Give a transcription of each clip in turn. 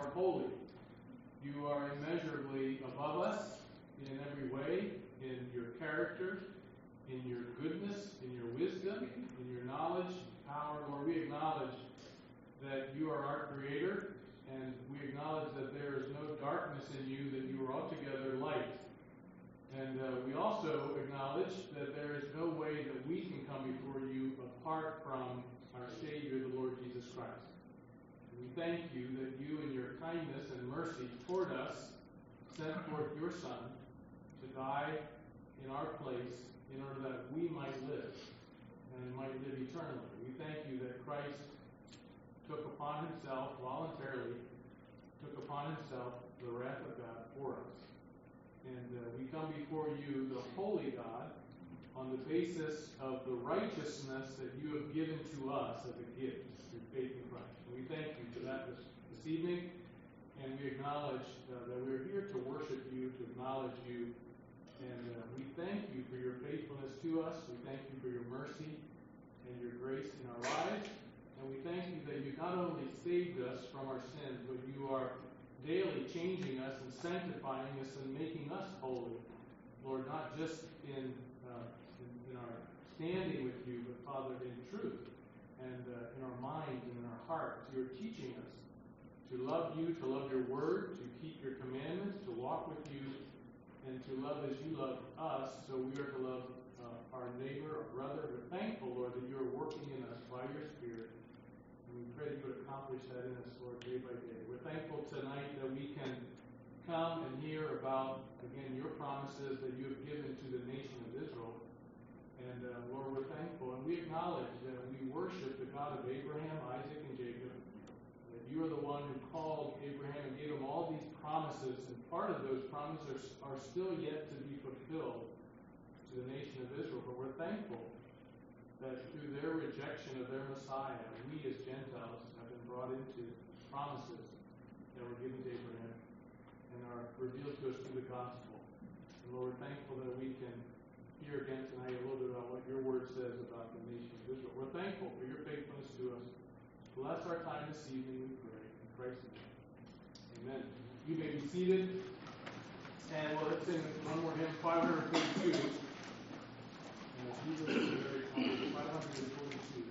are holy. You are immeasurably above us in every way, in your character, in your goodness, in your wisdom, in your knowledge, power. Lord, we acknowledge that you are our Creator, and we acknowledge that there is no darkness in you, that you are altogether light. And we also acknowledge that there is no way that we can come before you apart from our Savior, the Lord Jesus Christ. And we thank you that you, in your kindness and mercy toward us, sent forth your Son to die in our place in order that we might live and might live eternally. We thank you that Christ took upon himself, voluntarily, the wrath of God for us. And we come before you, the holy God, on the basis of the righteousness that you have given to us as a gift through faith in Christ. And we thank you for that this evening. And we acknowledge that we're here to worship you, to acknowledge you. And we thank you for your faithfulness to us. We thank you for your mercy and your grace in our lives. And we thank you that you not only saved us from our sins, but you are daily changing us and sanctifying us and making us holy. Lord, not just in our standing with you, but Father, in truth and in our minds and in our hearts. You are teaching us to love you, to love your word, to keep your commandments, to walk with you, and to love as you love us. So we are to love our neighbor, our brother. We're thankful, Lord, that you are working in us by your Spirit. And we pray that you would accomplish that in us, Lord, day by day. We're thankful tonight that we can come and hear about, again, your promises that you have given to the nation of Israel. And, Lord, we're thankful. And we acknowledge that we worship the God of Abraham, Isaac, and Jacob. That you are the one who called Abraham and gave him all these promises. And part of those promises are still yet to be fulfilled to the nation of Israel. But we're thankful that through their rejection of their Messiah, we as Gentiles have been brought into promises that were given to Abraham and are revealed to us through the gospel. And Lord, we're thankful that we can hear again tonight a little bit about what your word says about the nation of Israel. We're thankful for your faithfulness to us. Bless our time this evening, we pray. In Christ's name. Amen. You may be seated. And let's sing one more hymn, 542. And Jesus is very common, 542.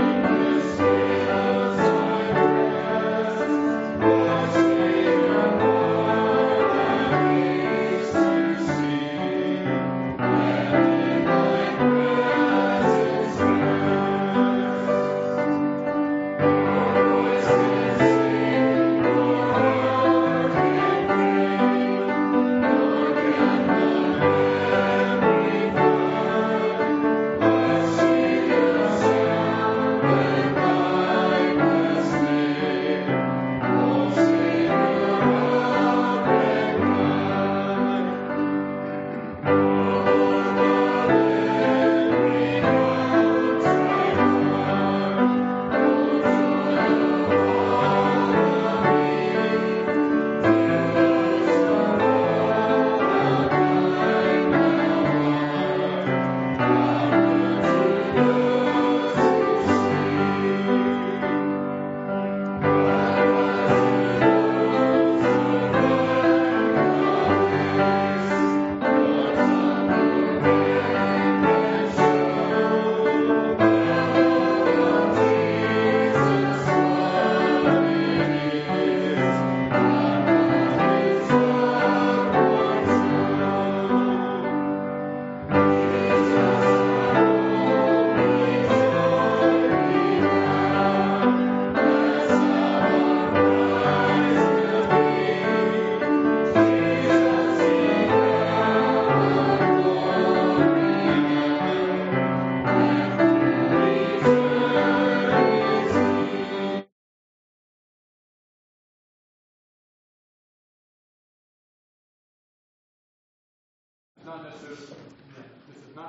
Savior.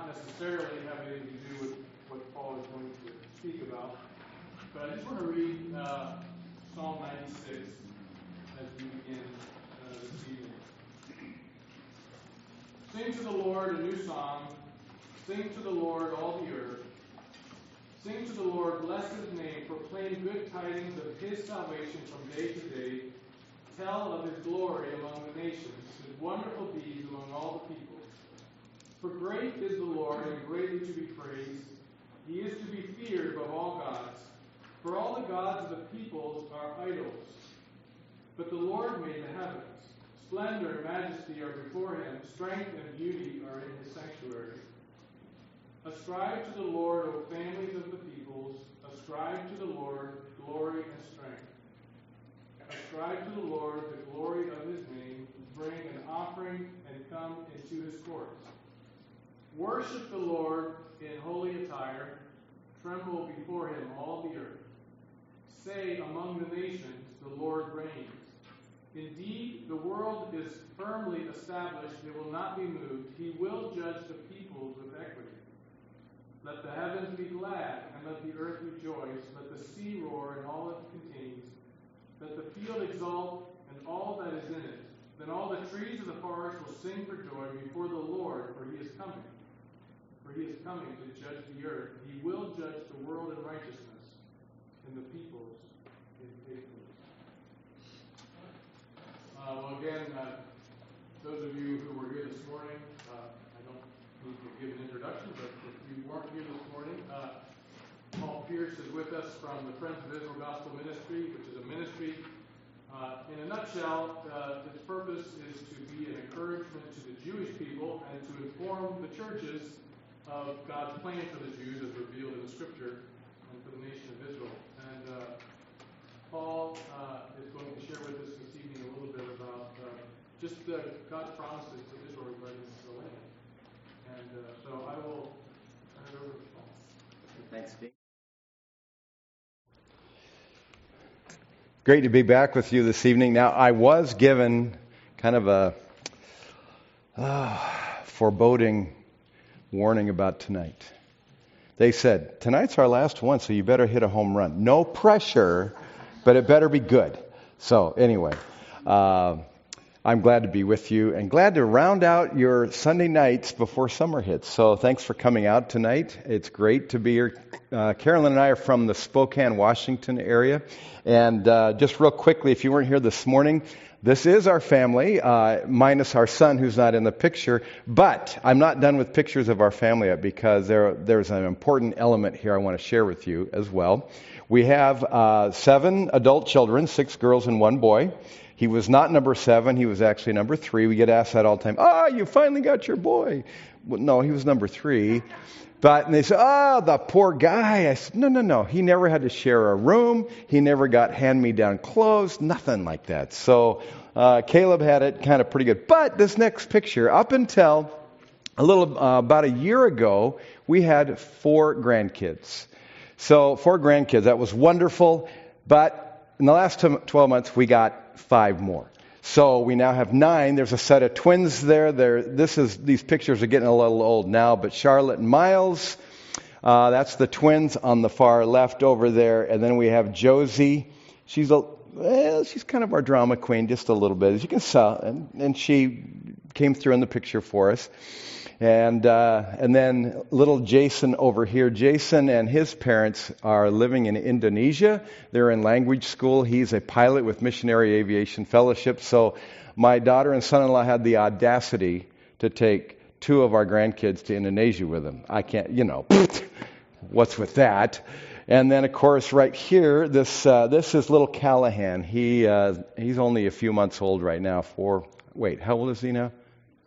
not necessarily have anything to do with what Paul is going to speak about. But I just want to read Psalm 96 as we begin this evening. Sing to the Lord a new song. Sing to the Lord all the earth. Sing to the Lord, bless his name, proclaim good tidings of his salvation from day to day. Tell of his glory among the nations, his wonderful deeds among all the people. For great is the Lord, and greatly to be praised. He is to be feared above all gods. For all the gods of the peoples are idols. But the Lord made the heavens. Splendor and majesty are before him. Strength and beauty are in his sanctuary. Ascribe to the Lord, O families of the peoples. Ascribe to the Lord glory and strength. Ascribe to the Lord the glory of his name. Bring an offering and come into his courts. Worship the Lord in holy attire. Tremble before him, all the earth. Say among the nations, the Lord reigns. Indeed, the world is firmly established. It will not be moved. He will judge the peoples with equity. Let the heavens be glad, and let the earth rejoice. Let the sea roar and all it contains. Let the field exult and all that is in it. Then all the trees of the forest will sing for joy before the Lord, for he is coming. For he is coming to judge the earth. He will judge the world in righteousness, and the peoples in faithfulness. Well, again, those of you who were here this morning, I don't need to give an introduction, but if you weren't here this morning, Paul Pierce is with us from the Friends of Israel Gospel Ministry, which is a ministry. In a nutshell, its purpose is to be an encouragement to the Jewish people and to inform the churches of God's plan for the Jews as revealed in the Scripture and for the nation of Israel. And Paul is going to share with us this evening a little bit about just God's promises to Israel regarding the land. And so I will turn it over to Paul. Thanks, Steve. Great to be back with you this evening. Now, I was given kind of a foreboding warning about tonight. They said, tonight's our last one, so you better hit a home run. No pressure, but it better be good. So anyway, I'm glad to be with you and glad to round out your Sunday nights before summer hits. So thanks for coming out tonight. It's great to be here. Carolyn and I are from the Spokane, Washington area. And just real quickly, if you weren't here this morning, this is our family, minus our son who's not in the picture. But I'm not done with pictures of our family yet because there's an important element here I want to share with you as well. We have 7 adult children, 6 girls and 1 boy. He was not number 7. He was actually number 3. We get asked that all the time. You finally got your boy. Well, no, he was number 3. And they say, the poor guy. I said, no. He never had to share a room. He never got hand-me-down clothes. Nothing like that. So Caleb had it kind of pretty good. But this next picture, up until about a year ago, we had 4 grandkids. So 4 grandkids. That was wonderful. But in the last 12 months, we got 5 more. So we now have 9. There's a set of twins there. These pictures are getting a little old now, but Charlotte and Miles, that's the twins on the far left over there. And then we have Josie. She's kind of our drama queen, just a little bit, as you can tell. And she came through in the picture for us. And then little Jason over here. Jason and his parents are living in Indonesia. They're in language school. He's a pilot with Missionary Aviation Fellowship. So my daughter and son-in-law had the audacity to take 2 of our grandkids to Indonesia with them. I can't, what's with that? And then, of course, right here, this is little Callahan. He's only a few months old right now. How old is he now?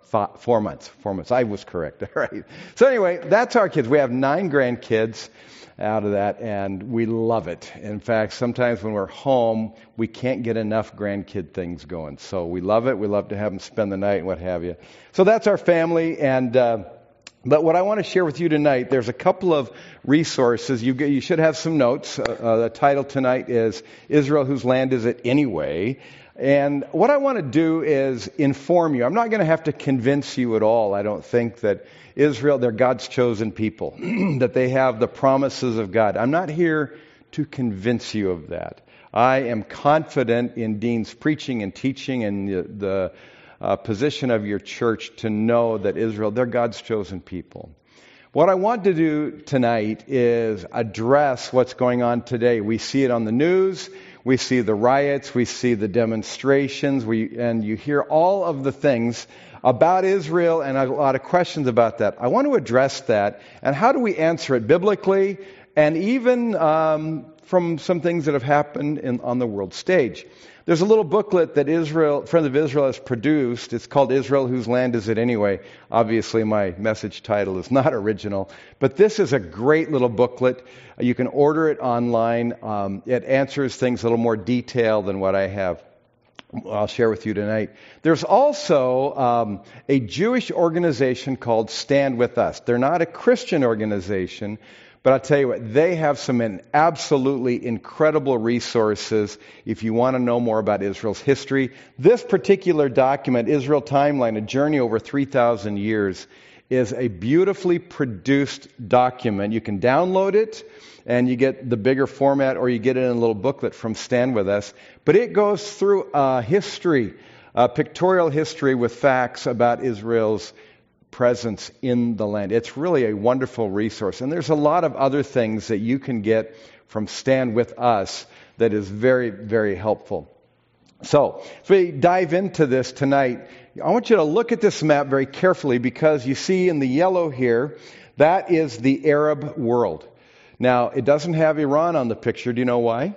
4 months. 4 months. I was correct. All right. So anyway, that's our kids. We have 9 grandkids out of that, and we love it. In fact, sometimes when we're home, we can't get enough grandkid things going. So we love it. We love to have them spend the night and what have you. So that's our family. And but what I want to share with you tonight, there's a couple of resources. You should have some notes. The title tonight is Israel, Whose Land Is It Anyway? And what I want to do is inform you. I'm not going to have to convince you at all. I don't think that Israel, they're God's chosen people, that they have the promises of God. I'm not here to convince you of that. I am confident in Dean's preaching and teaching and the position of your church to know that Israel, they're God's chosen people. What I want to do tonight is address what's going on today. We see it on the news. We see the riots. We see the demonstrations. And you hear all of the things about Israel and a lot of questions about that. I want to address that. And how do we answer it biblically and even from some things that have happened on the world stage? There's a little booklet that Friends of Israel has produced. It's called Israel, Whose Land Is It Anyway? Obviously, my message title is not original, but this is a great little booklet. You can order it online. It answers things a little more detailed than what I have. I'll share with you tonight. There's also a Jewish organization called Stand With Us. They're not a Christian organization, but I'll tell you what, they have some absolutely incredible resources if you want to know more about Israel's history. This particular document, Israel Timeline, A Journey Over 3,000 Years, is a beautifully produced document. You can download it, and you get the bigger format, or you get it in a little booklet from Stand With Us. But it goes through history, pictorial history with facts about Israel's presence in the land. It's really a wonderful resource. And there's a lot of other things that you can get from Stand With Us that is very, very helpful. So, as we dive into this tonight, I want you to look at this map very carefully, because you see in the yellow here, that is the Arab world. Now, it doesn't have Iran on the picture. Do you know why?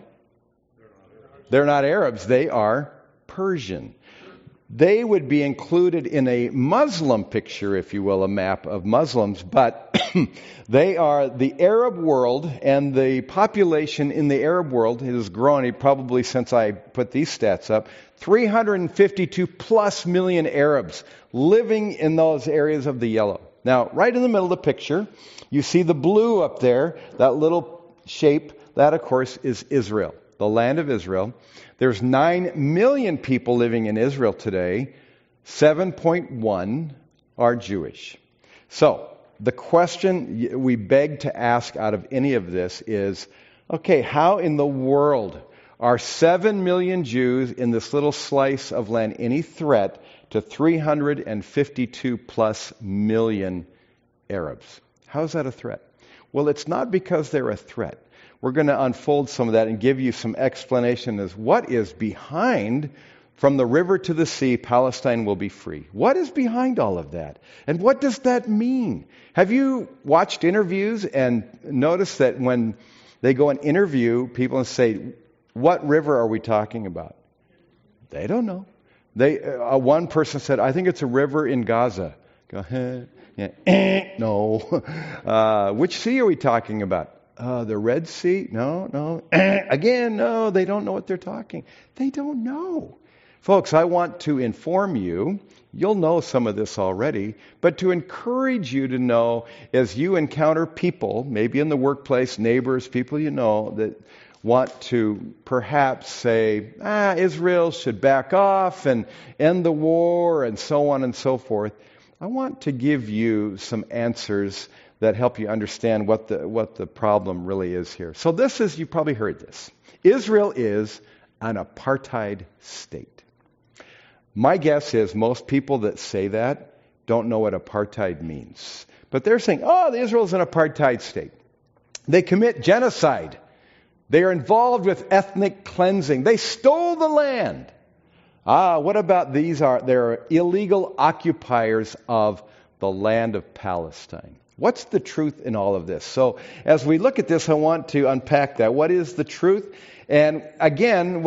They're not Arabs. They are Persian. They would be included in a Muslim picture, if you will, a map of Muslims, but they are the Arab world, and the population in the Arab world has grown, probably since I put these stats up, 352 plus million Arabs living in those areas of the yellow. Now, right in the middle of the picture, you see the blue up there, that little shape, that of course is Israel, the land of Israel. There's 9 million people living in Israel today. 7.1 are Jewish. So, the question we beg to ask out of any of this is, okay, how in the world are 7 million Jews in this little slice of land any threat to 352 plus million Arabs? How is that a threat? Well, it's not because they're a threat. We're going to unfold some of that and give you some explanation as what is behind, from the river to the sea, Palestine will be free. What is behind all of that? And what does that mean? Have you watched interviews and noticed that when they go and interview people and say, what river are we talking about? They don't know. One person said, I think it's a river in Gaza. Go ahead. Yeah. No. Which sea are we talking about? The Red Sea? No. Again, no, they don't know what they're talking. They don't know. Folks, I want to inform you, you'll know some of this already, but to encourage you to know as you encounter people, maybe in the workplace, neighbors, people you know, that want to perhaps say, Israel should back off and end the war and so on and so forth. I want to give you some answers that help you understand what the problem really is here. So this is, you probably heard this. Israel is an apartheid state. My guess is most people that say that don't know what apartheid means. But they're saying, Israel's an apartheid state. They commit genocide. They are involved with ethnic cleansing. They stole the land. What about these? They're illegal occupiers of the land of Palestine. What's the truth in all of this? So as we look at this, I want to unpack that. What is the truth? And again,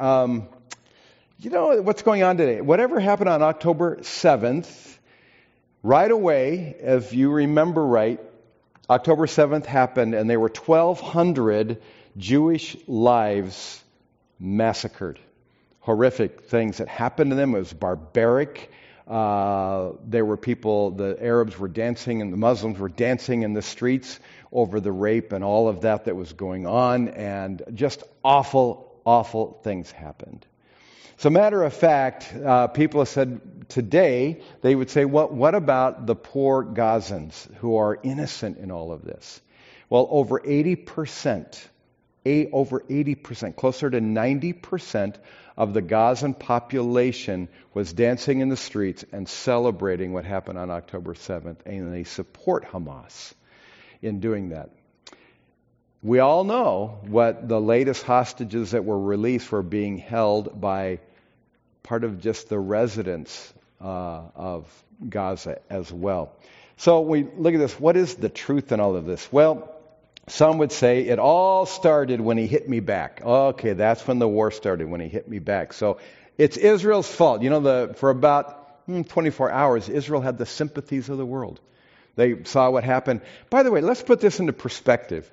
what's going on today? Whatever happened on October 7th, right away, if you remember right, October 7th happened, and there were 1,200 Jewish lives massacred. Horrific things that happened to them. It was barbaric. There were people, the Arabs were dancing and the Muslims were dancing in the streets over the rape and all of that was going on, and just awful, awful things happened. So, matter of fact, people have said today, they would say, what about the poor Gazans who are innocent in all of this? Well, over 80%, closer to 90% of the Gazan population was dancing in the streets and celebrating what happened on October 7th, and they support Hamas in doing that. We all know what the latest hostages that were released were being held by part of just the residents of Gaza as well. So we look at this. What is the truth in all of this? Well, some would say it all started when he hit me back. Okay, that's when the war started, when he hit me back. So it's Israel's fault. For about 24 hours, Israel had the sympathies of the world. They saw what happened. By the way, let's put this into perspective.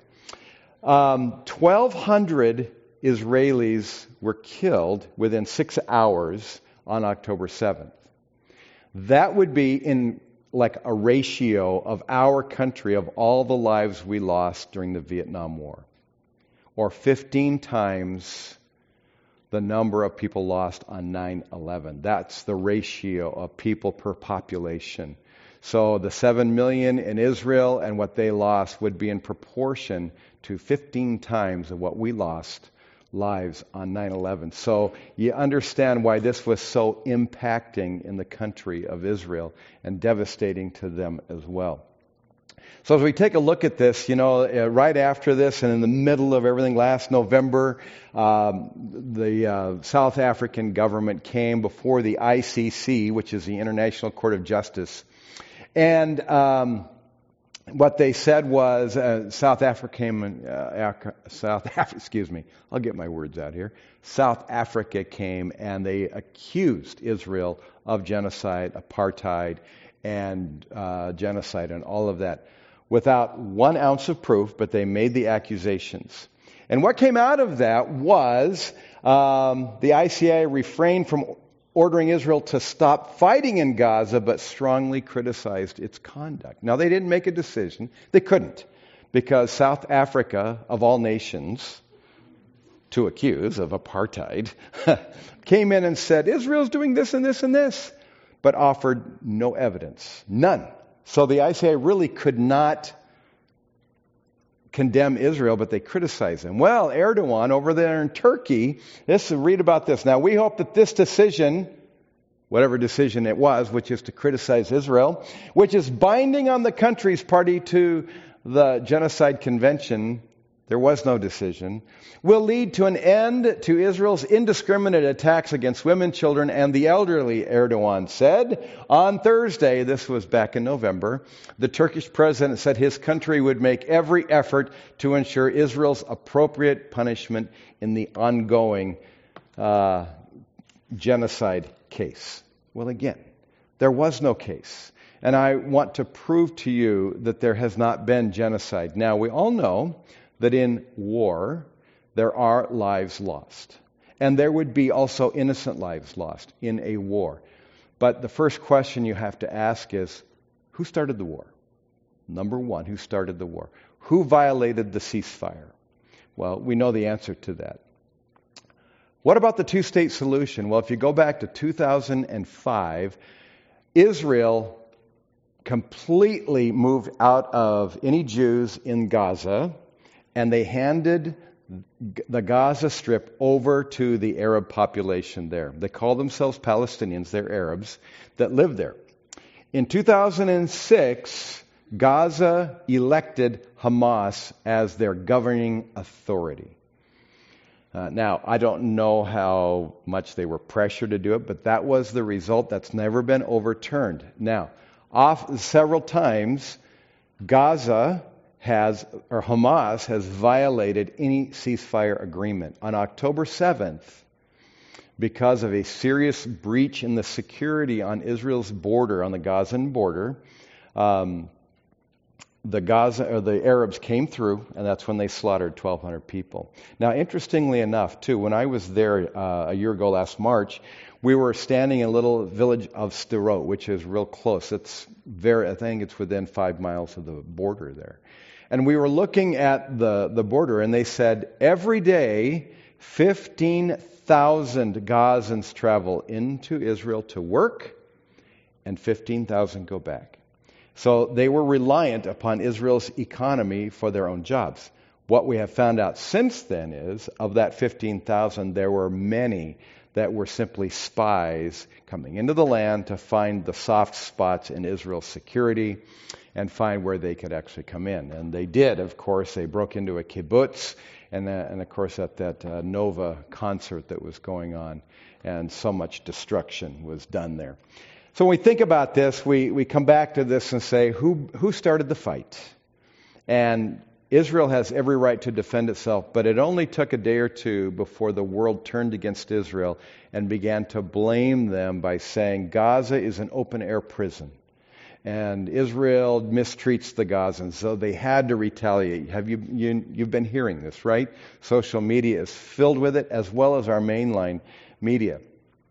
1,200 Israelis were killed within 6 hours on October 7th. That would be in like a ratio of our country of all the lives we lost during the Vietnam War, or 15 times the number of people lost on 9/11. That's the ratio of people per population. So the 7 million in Israel and what they lost would be in proportion to 15 times of what we lost lives on 9/11. So you understand why this was so impacting in the country of Israel and devastating to them as well. So as we take a look at this, right after this and in the middle of everything, last November, the South African government came before the ICC, which is the International Court of Justice. And what they said was South Africa came, I'll get my words out here. South Africa came and they accused Israel of genocide, apartheid, and genocide and all of that without 1 ounce of proof, but they made the accusations. And what came out of that was the ICI refrained from ordering Israel to stop fighting in Gaza, but strongly criticized its conduct. Now, they didn't make a decision. They couldn't, because South Africa, of all nations to accuse of apartheid, came in and said, Israel's doing this and this and this, but offered no evidence. None. So the ICI really could not condemn Israel, but they criticize them. Well, Erdogan over there in Turkey, read about this. Now, we hope that this decision, whatever decision it was, which is to criticize Israel, which is binding on the countries party to the Genocide Convention, there was no decision, will lead to an end to Israel's indiscriminate attacks against women, children, and the elderly, Erdogan said. On Thursday, this was back in November, the Turkish president said his country would make every effort to ensure Israel's appropriate punishment in the ongoing genocide case. Well, again, there was no case. And I want to prove to you that there has not been genocide. Now, we all know that in war, there are lives lost. And there would be also innocent lives lost in a war. But the first question you have to ask is, who started the war? Number one, who started the war? Who violated the ceasefire? Well, we know the answer to that. What about the two-state solution? Well, if you go back to 2005, Israel completely moved out of any Jews in Gaza, and they handed the Gaza Strip over to the Arab population there. They call themselves Palestinians. They're Arabs that live there. In 2006, Gaza elected Hamas as their governing authority. Now, I don't know how much they were pressured to do it, but that was the result. That's never been overturned. Now, several times, Hamas has violated any ceasefire agreement. On October 7th, because of a serious breach in the security on Israel's border, on the Gazan border, the Arabs came through, and that's when they slaughtered 1,200 people. Now, interestingly enough, too, when I was there a year ago last March, we were standing in a little village of Sderot, which is real close. I think it's within 5 miles of the border there. And we were looking at the border, and they said every day 15,000 Gazans travel into Israel to work, and 15,000 go back. So they were reliant upon Israel's economy for their own jobs. What we have found out since then is, of that 15,000, there were many that were simply spies coming into the land to find the soft spots in Israel's security and find where they could actually come in. And they did, of course. They broke into a kibbutz, and of course at that Nova concert that was going on, and so much destruction was done there. So when we think about this, we come back to this and say, who started the fight? And Israel has every right to defend itself, but it only took a day or two before the world turned against Israel and began to blame them by saying Gaza is an open-air prison. And Israel mistreats the Gazans, so they had to retaliate. You've been hearing this, right? Social media is filled with it, as well as our mainline media.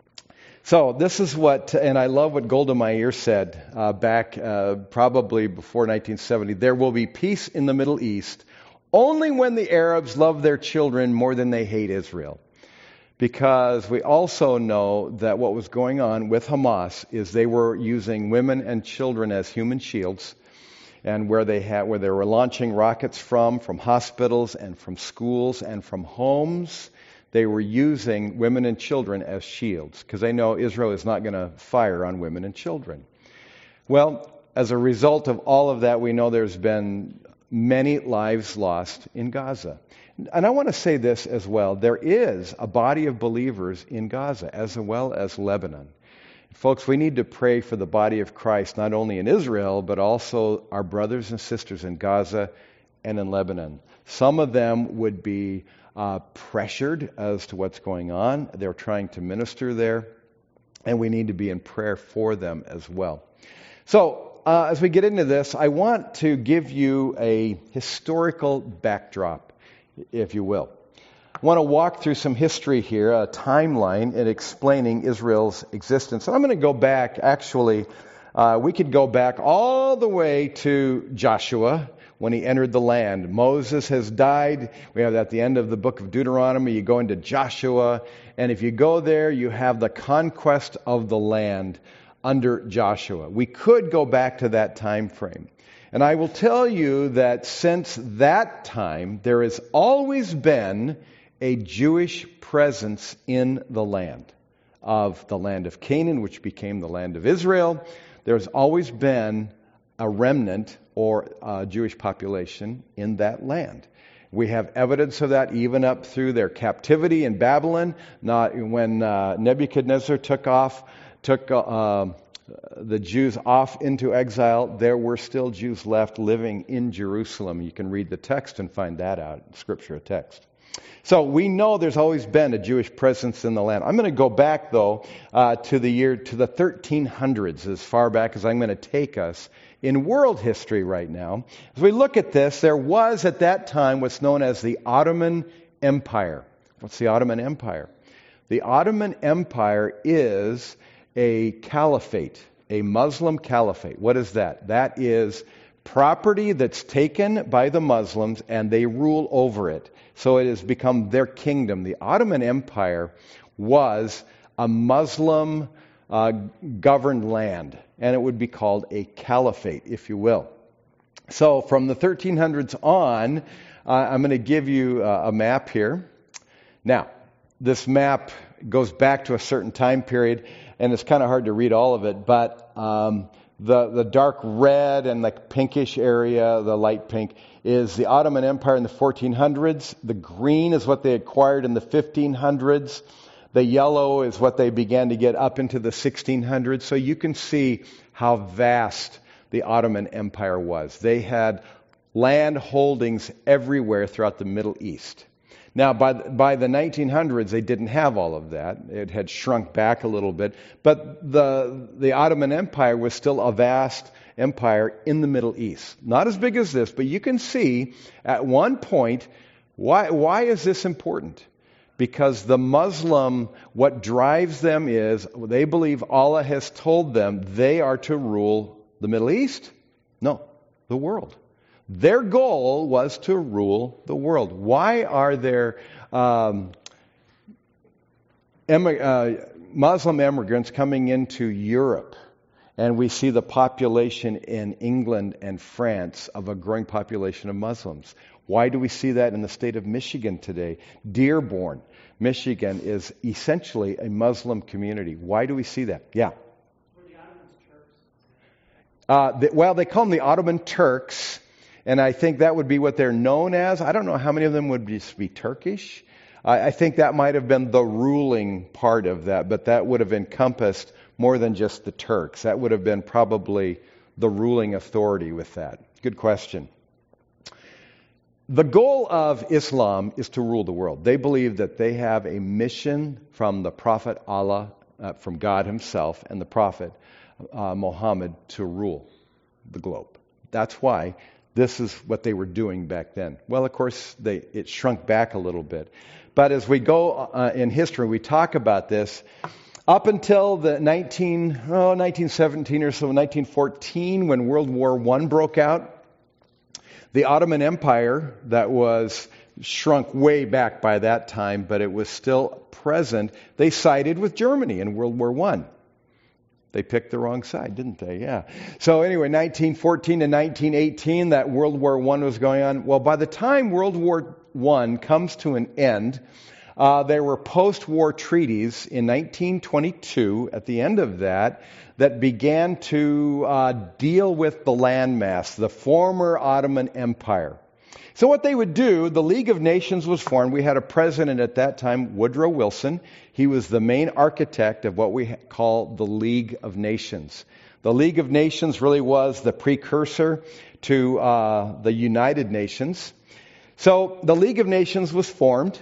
So this is what, and I love what Golda Meir said back probably before 1970, there will be peace in the Middle East only when the Arabs love their children more than they hate Israel. Because we also know that what was going on with Hamas is they were using women and children as human shields, and where they were launching rockets from hospitals and from schools and from homes. They were using women and children as shields because they know Israel is not going to fire on women and children. Well, as a result of all of that, we know there's been many lives lost in Gaza. And I want to say this as well. There is a body of believers in Gaza as well as Lebanon. Folks, we need to pray for the body of Christ, not only in Israel, but also our brothers and sisters in Gaza and in Lebanon. Some of them would be pressured as to what's going on. They're trying to minister there, and we need to be in prayer for them as well. So, as we get into this, I want to give you a historical backdrop, if you will. I want to walk through some history here, a timeline in explaining Israel's existence. And I'm going to go back, actually, we could go back all the way to Joshua, when he entered the land. Moses has died. We have at the end of the book of Deuteronomy, you go into Joshua, and if you go there, you have the conquest of the land under Joshua. We could go back to that time frame. And I will tell you that since that time, there has always been a Jewish presence in the land of Canaan, which became the land of Israel. There's always been a remnant or a Jewish population in that land. We have evidence of that even up through their captivity in Babylon. When Nebuchadnezzar took the Jews off into exile, there were still Jews left living in Jerusalem. You can read the text and find that out in Scripture text. So we know there's always been a Jewish presence in the land. I'm going to go back, though, to the 1300s, as far back as I'm going to take us in world history right now. As we look at this, there was at that time what's known as the Ottoman Empire. What's the Ottoman Empire? The Ottoman Empire is a caliphate, a Muslim caliphate. What is that? That is property that's taken by the Muslims and they rule over it. So it has become their kingdom. The Ottoman Empire was a Muslim governed land, and it would be called a caliphate, if you will. So from the 1300s on, I'm going to give you a map here. Now, this map goes back to a certain time period, and it's kind of hard to read all of it, but the dark red and the pinkish area, the light pink, is the Ottoman Empire in the 1400s. The green is what they acquired in the 1500s. The yellow is what they began to get up into the 1600s. So you can see how vast the Ottoman Empire was. They had land holdings everywhere throughout the Middle East. Now, by the 1900s, they didn't have all of that. It had shrunk back a little bit. But the Ottoman Empire was still a vast empire in the Middle East. Not as big as this, but you can see at one point, why is this important? Because the Muslim, what drives them is, they believe Allah has told them they are to rule the Middle East? No, the world. Their goal was to rule the world. Why are there Muslim immigrants coming into Europe, and we see the population in England and France of a growing population of Muslims. Why do we see that in the state of Michigan today? Dearborn, Michigan is essentially a Muslim community. Why do we see that? Yeah. Well, they call them the Ottoman Turks, and I think that would be what they're known as. I don't know how many of them would just be Turkish. I think that might have been the ruling part of that, but that would have encompassed more than just the Turks. That would have been probably the ruling authority with that. Good question. The goal of Islam is to rule the world. They believe that they have a mission from the Prophet Allah, from God himself, and the Prophet Muhammad to rule the globe. That's why this is what they were doing back then. Well, of course, it shrunk back a little bit. But as we go in history, we talk about this. Up until the 1917 or so, 1914, when World War I broke out, the Ottoman Empire, that was shrunk way back by that time, but it was still present, they sided with Germany in World War I. They picked the wrong side, didn't they? Yeah. So anyway, 1914 to 1918, that World War I was going on. Well, by the time World War I comes to an end, there were post-war treaties in 1922, at the end of that began to deal with the landmass, the former Ottoman Empire. So what they would do, the League of Nations was formed. We had a president at that time, Woodrow Wilson. He was the main architect of what we call the League of Nations. The League of Nations really was the precursor to the United Nations. So the League of Nations was formed.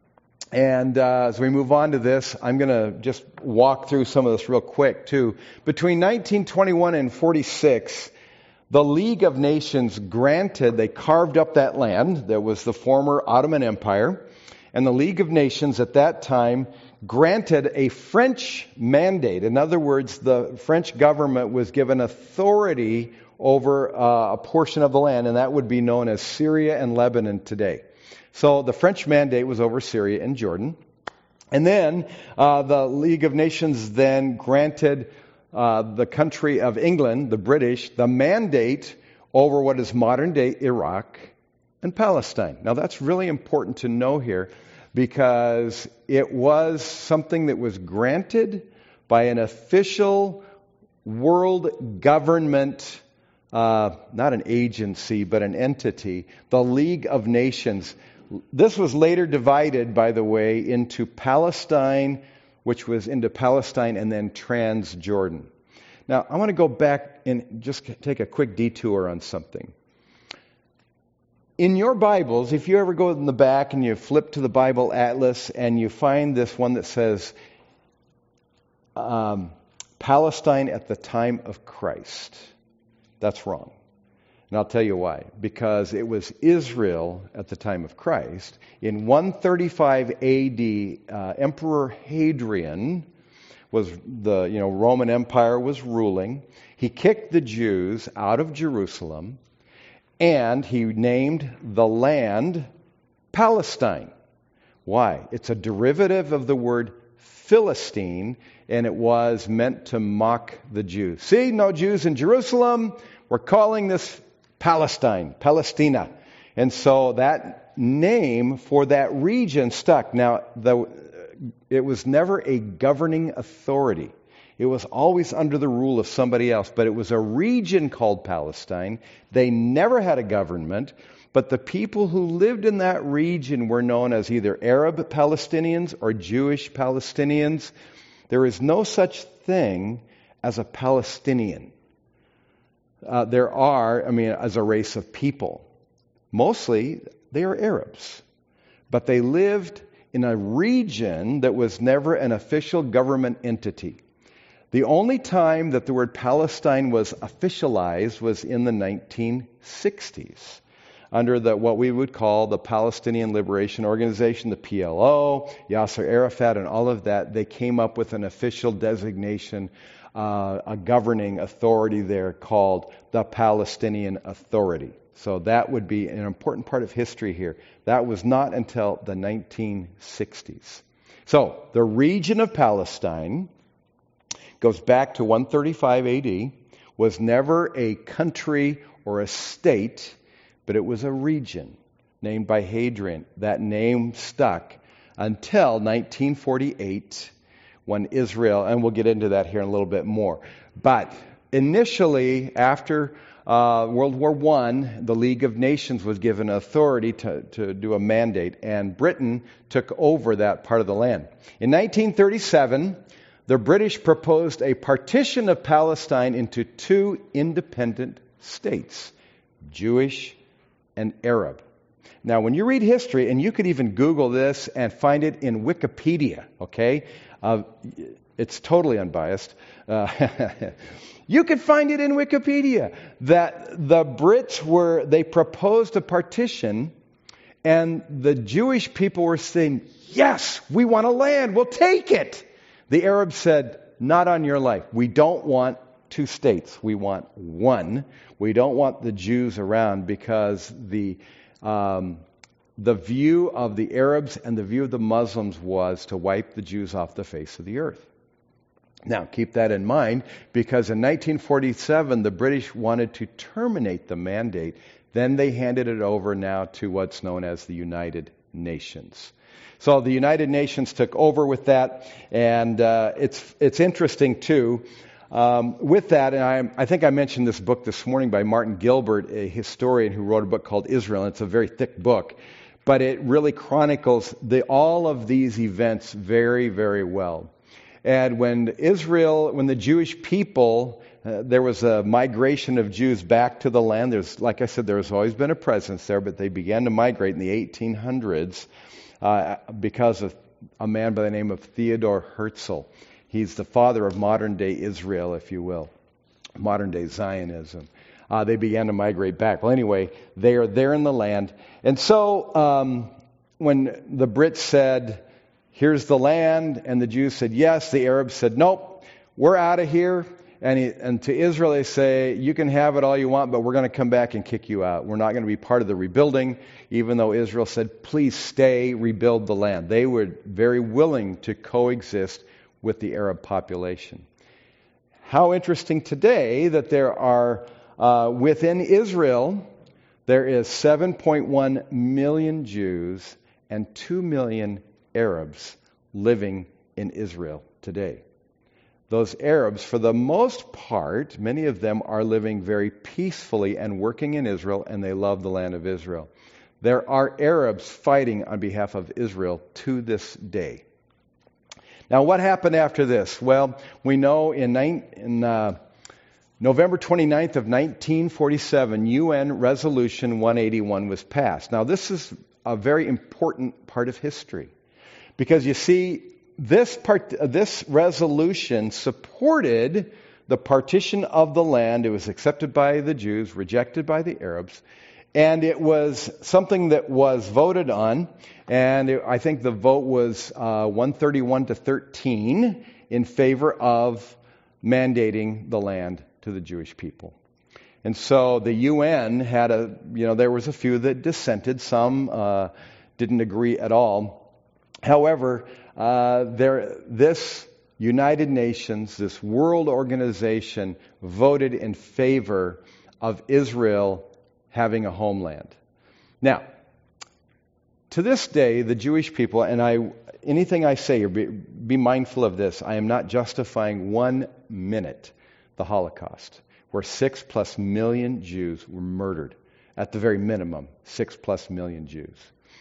And as we move on to this, I'm going to just walk through some of this real quick, too. Between 1921 and 46, the League of Nations they carved up that land that was the former Ottoman Empire, and the League of Nations at that time granted a French mandate. In other words, the French government was given authority over a portion of the land, and that would be known as Syria and Lebanon today. So the French mandate was over Syria and Jordan. And then the League of Nations then granted the country of England, the British, the mandate over what is modern-day Iraq and Palestine. Now that's really important to know here because it was something that was granted by an official world government, not an agency, but an entity, the League of Nations. This was later divided, by the way, into Palestine, which was into Palestine, and then Transjordan. Now, I want to go back and just take a quick detour on something. In your Bibles, if you ever go in the back and you flip to the Bible Atlas and you find this one that says Palestine at the time of Christ, that's wrong. And I'll tell you why. Because it was Israel at the time of Christ. In 135 AD, Emperor Hadrian was the Roman Empire was ruling. He kicked the Jews out of Jerusalem, and he named the land Palestine. Why? It's a derivative of the word Philistine, and it was meant to mock the Jews. See, no Jews in Jerusalem. We're calling this Palestine, Palestina. And so that name for that region stuck. Now, it was never a governing authority. It was always under the rule of somebody else. But it was a region called Palestine. They never had a government. But the people who lived in that region were known as either Arab Palestinians or Jewish Palestinians. There is no such thing as a Palestinian. There are, as a race of people. Mostly, they are Arabs. But they lived in a region that was never an official government entity. The only time that the word Palestine was officialized was in the 1960s. Under what we would call the Palestinian Liberation Organization, the PLO, Yasser Arafat, and all of that, they came up with an official designation, a governing authority there called the Palestinian Authority. So that would be an important part of history here. That was not until the 1960s. So, the region of Palestine goes back to 135 AD, was never a country or a state, but it was a region named by Hadrian. That name stuck until 1948 when Israel, and we'll get into that here in a little bit more. But initially, after World War I, the League of Nations was given authority to do a mandate, and Britain took over that part of the land. In 1937, the British proposed a partition of Palestine into two independent states, Jewish and Arab. Now, when you read history, and you could even Google this and find it in Wikipedia, okay? It's totally unbiased. You could find it in Wikipedia that the Brits they proposed a partition, and the Jewish people were saying, yes, we want a land, we'll take it. The Arabs said, not on your life. We don't want two states. We want one. We don't want the Jews around because the view of the Arabs and the view of the Muslims was to wipe the Jews off the face of the earth. Now, keep that in mind, because in 1947, the British wanted to terminate the mandate. Then they handed it over now to what's known as the United Nations. So the United Nations took over with that, and it's interesting, too. With that, and I think I mentioned this book this morning by Martin Gilbert, a historian who wrote a book called Israel. It's a very thick book, but it really chronicles all of these events very, very well. And when the Jewish people, there was a migration of Jews back to the land. Like I said, there's always been a presence there, but they began to migrate in the 1800s because of a man by the name of Theodor Herzl. He's the father of modern-day Israel, if you will, modern-day Zionism. They began to migrate back. Well, anyway, they are there in the land. And so when the Brits said, here's the land, and the Jews said yes, the Arabs said, nope, we're out of here. And to Israel they say, you can have it all you want, but we're going to come back and kick you out. We're not going to be part of the rebuilding, even though Israel said, please stay, rebuild the land. They were very willing to coexist with the Arab population. How interesting today that there are, within Israel, there is 7.1 million Jews and 2 million Arabs living in Israel today. Those Arabs, for the most part, many of them are living very peacefully and working in Israel, and they love the land of Israel. There are Arabs fighting on behalf of Israel to this day. Now, what happened after this? Well, we know in November 29th of 1947, UN Resolution 181 was passed. Now, this is a very important part of history, because you see, this resolution supported the partition of the land. It was accepted by the Jews, rejected by the Arabs, and it was something that was voted on, and I think the vote was 131 to 13 in favor of mandating the land to the Jewish people. And so the UN had there was a few that dissented, some didn't agree at all. However, this United Nations, this world organization, voted in favor of Israel having a homeland. Now, to this day, the Jewish people, and anything I say, be mindful of this, I am not justifying 1 minute the Holocaust, where 6+ million Jews were murdered. At the very minimum, 6+ million Jews.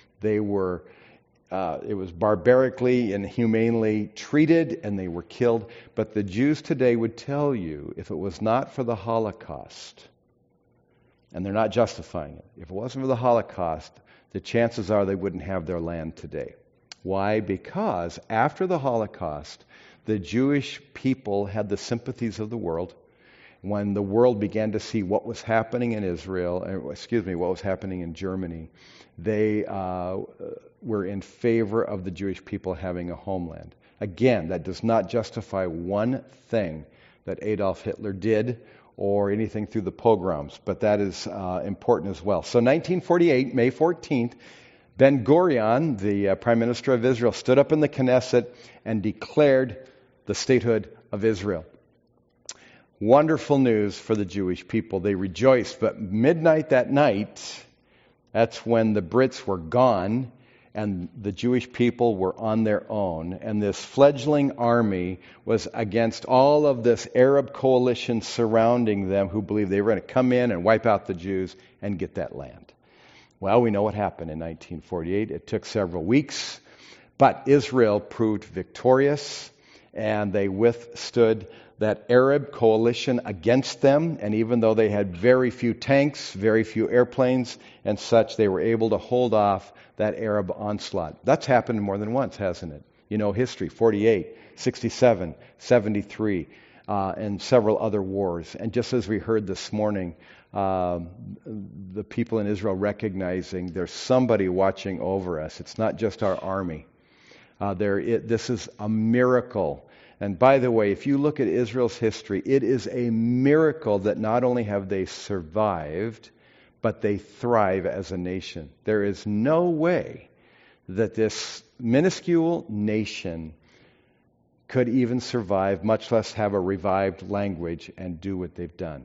It was barbarically and inhumanely treated, and they were killed. But the Jews today would tell you, if it was not for the Holocaust, and they're not justifying it, if it wasn't for the Holocaust, the chances are they wouldn't have their land today. Why? Because after the Holocaust, the Jewish people had the sympathies of the world. When the world began to see what was happening in what was happening in Germany, they were in favor of the Jewish people having a homeland. Again, that does not justify one thing that Adolf Hitler did or anything through the pogroms, but that is important as well. So 1948, May 14th, Ben-Gurion, the Prime Minister of Israel, stood up in the Knesset and declared the statehood of Israel. Wonderful news for the Jewish people. They rejoiced. But midnight that night, that's when the Brits were gone and the Jewish people were on their own. And this fledgling army was against all of this Arab coalition surrounding them who believed they were going to come in and wipe out the Jews and get that land. Well, we know what happened in 1948. It took several weeks, but Israel proved victorious, and they withstood that Arab coalition against them. And even though they had very few tanks, very few airplanes and such, they were able to hold off that Arab onslaught. That's happened more than once, hasn't it? You know history, 48, 67, 73, and several other wars. And just as we heard this morning, the people in Israel recognizing there's somebody watching over us. It's not just our army. This is a miracle. And by the way, if you look at Israel's history, it is a miracle that not only have they survived, but they thrive as a nation. There is no way that this minuscule nation could even survive, much less have a revived language and do what they've done.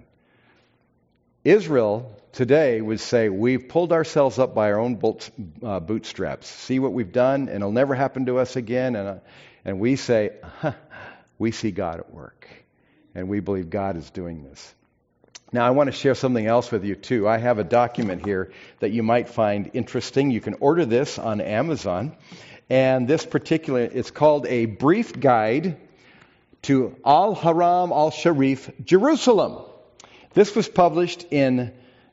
Israel today would say, we've pulled ourselves up by our own bootstraps. See what we've done, and it'll never happen to us again. And we say, we see God at work, and we believe God is doing this. Now, I want to share something else with you, too. I have a document here that you might find interesting. You can order this on Amazon, and this particular, it's called A Brief Guide to Al-Haram Al-Sharif, Jerusalem. This was published in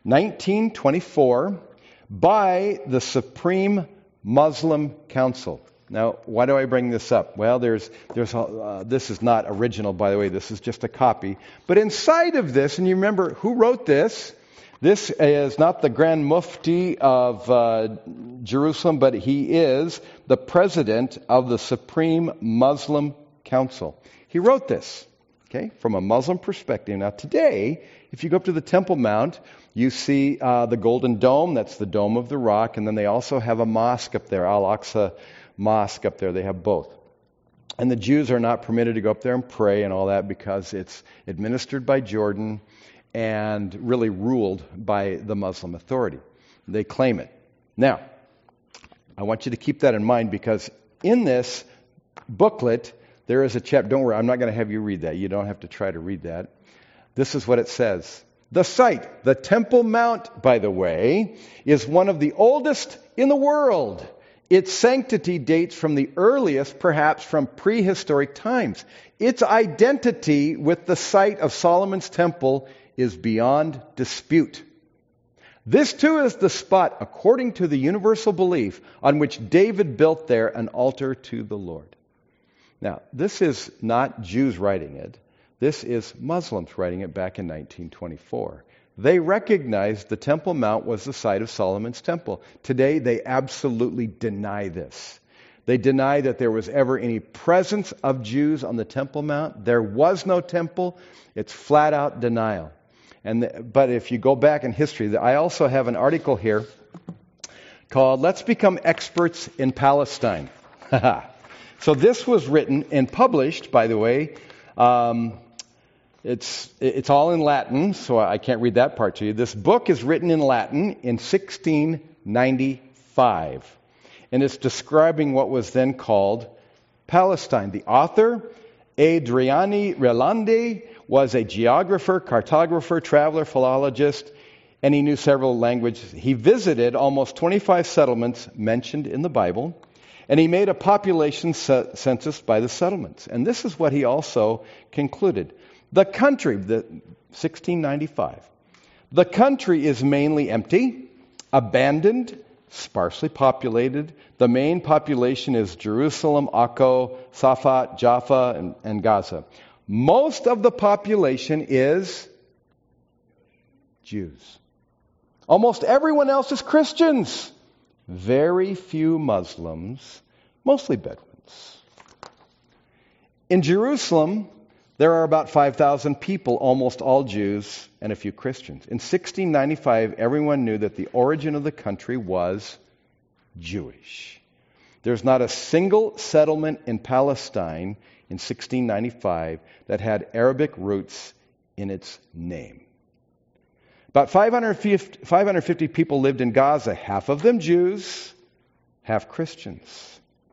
1924 by the Supreme Muslim Council. Now, why do I bring this up? Well, this is not original, by the way. This is just a copy. But inside of this, and you remember who wrote this? This is not the Grand Mufti of Jerusalem, but he is the president of the Supreme Muslim Council. He wrote this, okay, from a Muslim perspective. Now, today, if you go up to the Temple Mount, you see the Golden Dome. That's the Dome of the Rock. And then they also have a mosque up there, Al-Aqsa Mosque up there. They have both. And the Jews are not permitted to go up there and pray and all that because it's administered by Jordan and really ruled by the Muslim Authority. They claim it. Now, I want you to keep that in mind because in this booklet, there is a chapter. Don't worry, I'm not going to have you read that. You don't have to try to read that. This is what it says. The site, the Temple Mount, by the way, is one of the oldest in the world. Its sanctity dates from the earliest, perhaps from prehistoric times. Its identity with the site of Solomon's temple is beyond dispute. This too is the spot, according to the universal belief, on which David built there an altar to the Lord. Now, this is not Jews writing it. This is Muslims writing it back in 1924. They recognized the Temple Mount was the site of Solomon's temple. Today, they absolutely deny this. They deny that there was ever any presence of Jews on the Temple Mount. There was no temple. It's flat out denial. But if you go back in history, I also have an article here called Let's Become Experts in Palestine. So this was written and published, by the way. It's all in Latin, so I can't read that part to you. This book is written in Latin in 1695, and it's describing what was then called Palestine. The author, Adriani Relandi, was a geographer, cartographer, traveler, philologist, and he knew several languages. He visited almost 25 settlements mentioned in the Bible, and he made a population census by the settlements. And this is what he also concluded. The country, 1695, the country is mainly empty, abandoned, sparsely populated. The main population is Jerusalem, Akko, Safat, Jaffa, and Gaza. Most of the population is Jews. Almost everyone else is Christians. Very few Muslims, mostly Bedouins. In Jerusalem, there are about 5,000 people, almost all Jews, and a few Christians. In 1695, everyone knew that the origin of the country was Jewish. There's not a single settlement in Palestine in 1695 that had Arabic roots in its name. About 550 people lived in Gaza, half of them Jews, half Christians.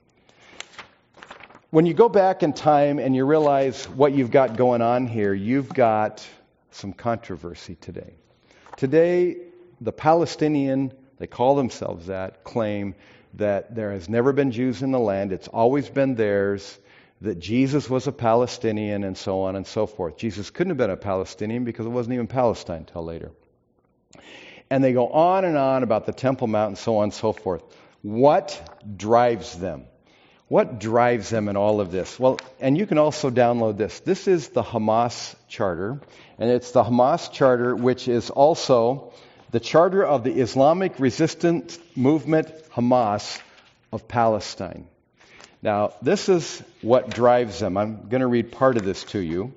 When you go back in time and you realize what you've got going on here, you've got some controversy today. Today, the Palestinian, they call themselves that, claim that there has never been Jews in the land. It's always been theirs, that Jesus was a Palestinian, and so on and so forth. Jesus couldn't have been a Palestinian because it wasn't even Palestine until later. And they go on and on about the Temple Mount and so on and so forth. What drives them? What drives them in all of this? Well, and you can also download this. This is the Hamas Charter, and it's the Hamas Charter, which is also the charter of the Islamic Resistance Movement, Hamas, of Palestine. Now, this is what drives them. I'm going to read part of this to you.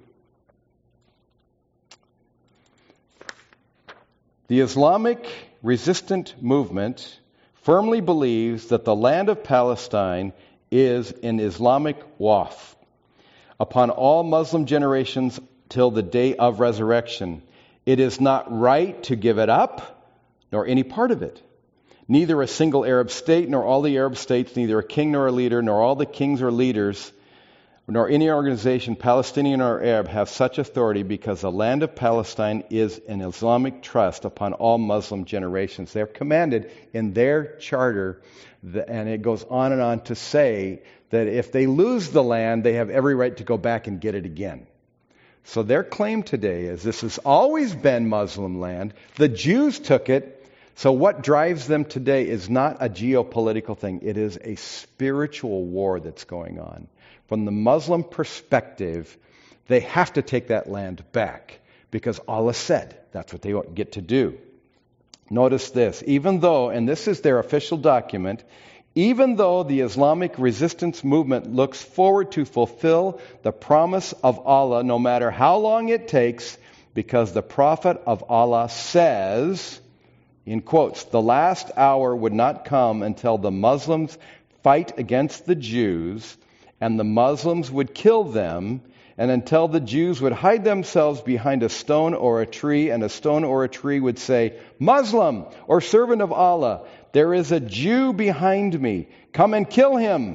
The Islamic Resistance Movement firmly believes that the land of Palestine is an Islamic waqf upon all Muslim generations till the day of resurrection. It is not right to give it up, nor any part of it. Neither a single Arab state, nor all the Arab states, neither a king nor a leader, nor all the kings or leaders, nor any organization, Palestinian or Arab, have such authority, because the land of Palestine is an Islamic trust upon all Muslim generations. They're commanded in their charter, and it goes on and on to say that if they lose the land, they have every right to go back and get it again. So their claim today is this has always been Muslim land. The Jews took it. So what drives them today is not a geopolitical thing. It is a spiritual war that's going on. From the Muslim perspective, they have to take that land back because Allah said that's what they get to do. Notice this. Even though, and this is their official document, even though the Islamic Resistance Movement looks forward to fulfill the promise of Allah no matter how long it takes, because the Prophet of Allah says, in quotes, the last hour would not come until the Muslims fight against the Jews, and the Muslims would kill them, and until the Jews would hide themselves behind a stone or a tree, and a stone or a tree would say, Muslim or servant of Allah, there is a Jew behind me. Come and kill him.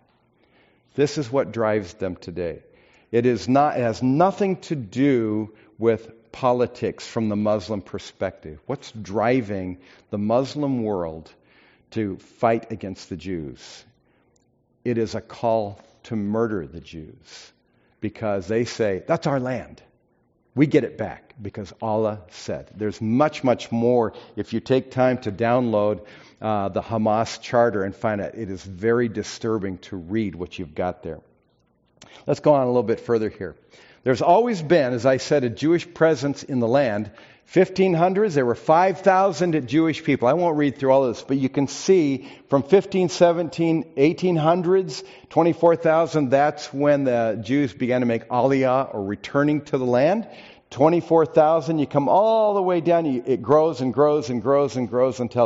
This is what drives them today. It has nothing to do with politics from the Muslim perspective. What's driving the Muslim world to fight against the Jews? It is a call to murder the Jews because they say, that's our land. We get it back because Allah said. There's much, much more. If you take time to download the Hamas Charter and find it, it is very disturbing to read what you've got there. Let's go on a little bit further here. There's always been, as I said, a Jewish presence in the land. 1500s, there were 5,000 Jewish people. I won't read through all of this, but you can see from 1517, 1800s, 24,000, that's when the Jews began to make aliyah, or returning to the land. 24,000, you come all the way down, it grows and grows and grows and grows until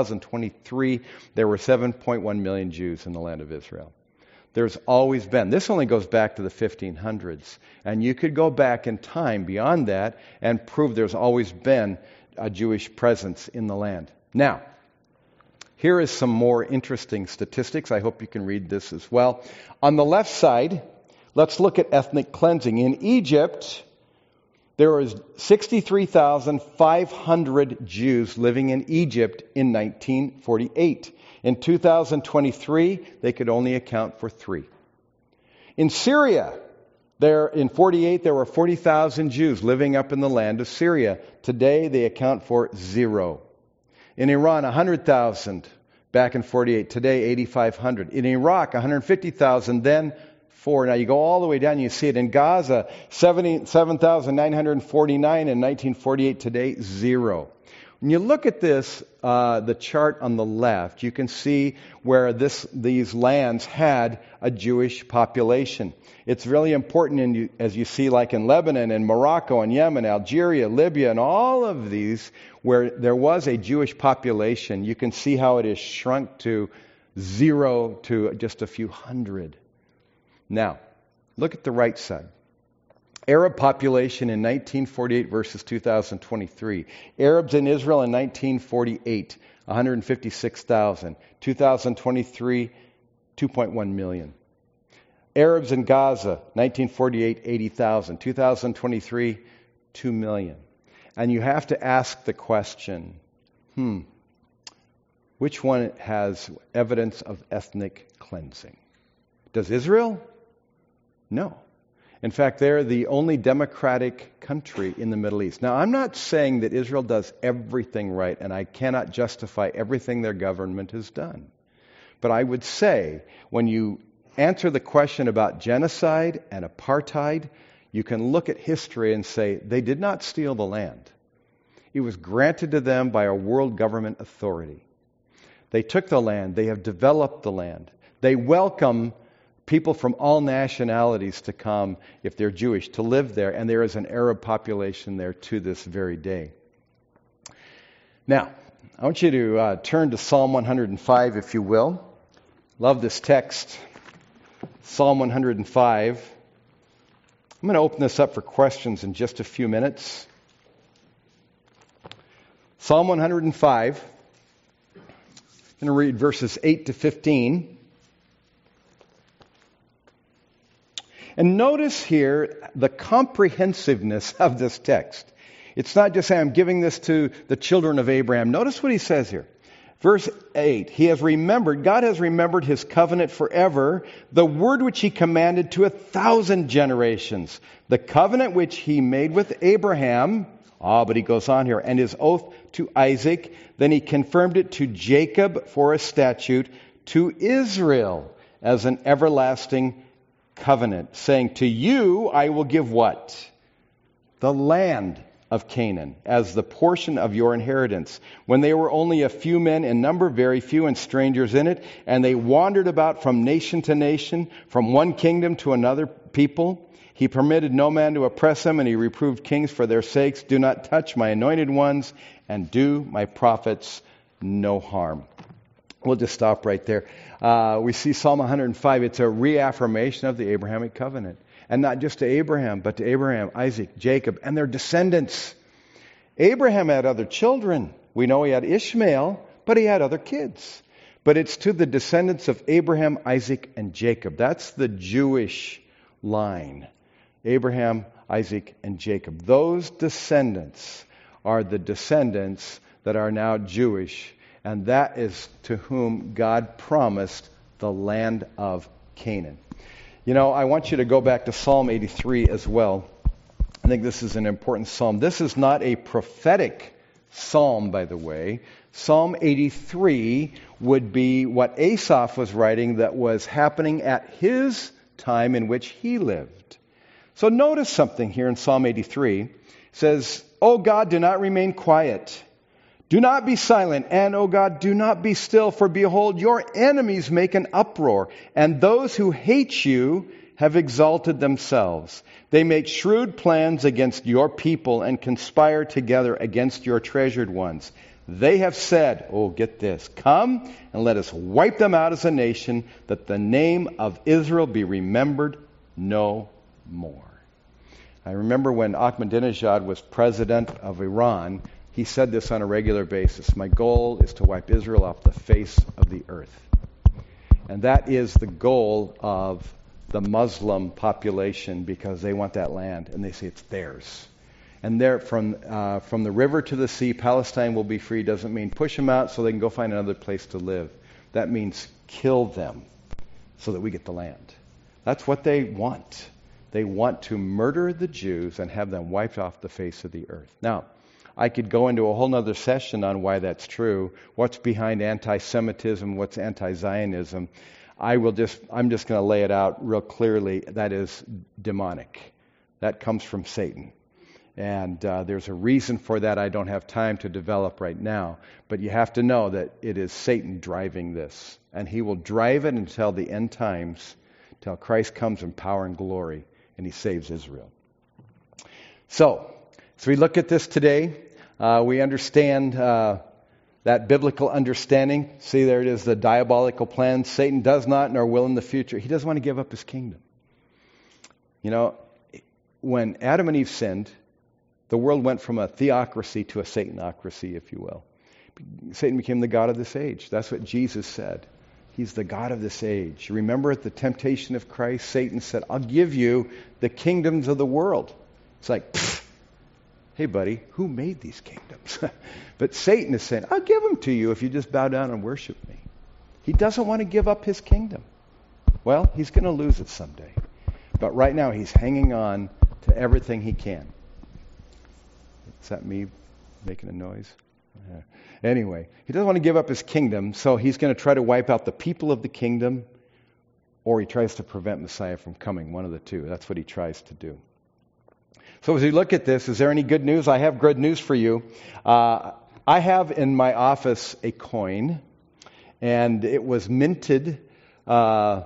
2023, there were 7.1 million Jews in the land of Israel. There's always been. This only goes back to the 1500s. And you could go back in time beyond that and prove there's always been a Jewish presence in the land. Now, here is some more interesting statistics. I hope you can read this as well. On the left side, let's look at ethnic cleansing. In Egypt, there was 63,500 Jews living in Egypt in 1948. In 2023, they could only account for 3. In Syria, in 48, there were 40,000 Jews living up in the land of Syria. Today, they account for 0. In Iran, 100,000 back in 48. Today, 8,500. In Iraq, 150,000, then 4. Now, you go all the way down, you see it in Gaza, 77,949 in 1948. Today, 0. When you look at this, the chart on the left, you can see where these lands had a Jewish population. It's really important, as you see, like in Lebanon and Morocco and Yemen, Algeria, Libya, and all of these, where there was a Jewish population, you can see how it is shrunk to 0 to just a few hundred. Now, look at the right side. Arab population in 1948 versus 2023. Arabs in Israel in 1948, 156,000. 2023, 2.1 million. Arabs in Gaza, 1948, 80,000. 2023, 2 million. And you have to ask the question, which one has evidence of ethnic cleansing? Does Israel? No. In fact, they're the only democratic country in the Middle East. Now, I'm not saying that Israel does everything right, and I cannot justify everything their government has done. But I would say, when you answer the question about genocide and apartheid, you can look at history and say, they did not steal the land. It was granted to them by a world government authority. They took the land. They have developed the land. They welcome people from all nationalities to come, if they're Jewish, to live there. And there is an Arab population there to this very day. Now, I want you to turn to Psalm 105, if you will. Love this text. Psalm 105. I'm going to open this up for questions in just a few minutes. Psalm 105. I'm going to read verses 8 to 15. And notice here the comprehensiveness of this text. It's not just saying, I'm giving this to the children of Abraham. Notice what he says here. Verse 8, God has remembered his covenant forever, the word which he commanded to 1,000 generations, the covenant which he made with Abraham, but he goes on here, and his oath to Isaac, then he confirmed it to Jacob for a statute, to Israel as an everlasting covenant, saying, to you I will give what? The land of Canaan as the portion of your inheritance. When they were only a few men in number, very few, and strangers in it, and they wandered about from nation to nation, from one kingdom to another people, he permitted no man to oppress them, and he reproved kings for their sakes. Do not touch my anointed ones, and do my prophets no harm. We'll just stop right there. We see Psalm 105. It's a reaffirmation of the Abrahamic covenant. And not just to Abraham, but to Abraham, Isaac, Jacob, and their descendants. Abraham had other children. We know he had Ishmael, but he had other kids. But it's to the descendants of Abraham, Isaac, and Jacob. That's the Jewish line. Abraham, Isaac, and Jacob. Those descendants are the descendants that are now Jewish. And that is to whom God promised the land of Canaan. You know, I want you to go back to Psalm 83 as well. I think this is an important psalm. This is not a prophetic psalm, by the way. Psalm 83 would be what Asaph was writing that was happening at his time in which he lived. So notice something here in Psalm 83. It says, O God, do not remain quiet. Do not be silent, and, O God, do not be still, for behold, your enemies make an uproar, and those who hate you have exalted themselves. They make shrewd plans against your people and conspire together against your treasured ones. They have said, get this, come and let us wipe them out as a nation, that the name of Israel be remembered no more. I remember when Ahmadinejad was president of Iran, he said this on a regular basis. My goal is to wipe Israel off the face of the earth. And that is the goal of the Muslim population because they want that land and they say it's theirs. And there, from the river to the sea, Palestine will be free. Doesn't mean push them out so they can go find another place to live. That means kill them so that we get the land. That's what they want. They want to murder the Jews and have them wiped off the face of the earth. Now, I could go into a whole other session on why that's true, what's behind anti-Semitism, what's anti-Zionism. I'm just going to lay it out real clearly. That is demonic. That comes from Satan. And there's a reason for that I don't have time to develop right now. But you have to know that it is Satan driving this. And he will drive it until the end times, till Christ comes in power and glory, and he saves Israel. So, as we look at this today, we understand that biblical understanding. See, there it is, the diabolical plan. Satan does not nor will in the future. He doesn't want to give up his kingdom. You know, when Adam and Eve sinned, the world went from a theocracy to a Satanocracy, if you will. Satan became the god of this age. That's what Jesus said. He's the god of this age. You remember at the temptation of Christ, Satan said, I'll give you the kingdoms of the world. It's like, hey buddy, who made these kingdoms? But Satan is saying, I'll give them to you if you just bow down and worship me. He doesn't want to give up his kingdom. Well, he's going to lose it someday. But right now he's hanging on to everything he can. Is that me making a noise? Yeah. Anyway, he doesn't want to give up his kingdom, so he's going to try to wipe out the people of the kingdom, or he tries to prevent Messiah from coming, one of the two. That's what he tries to do. So as we look at this, is there any good news? I have good news for you. I have in my office a coin, and it was minted by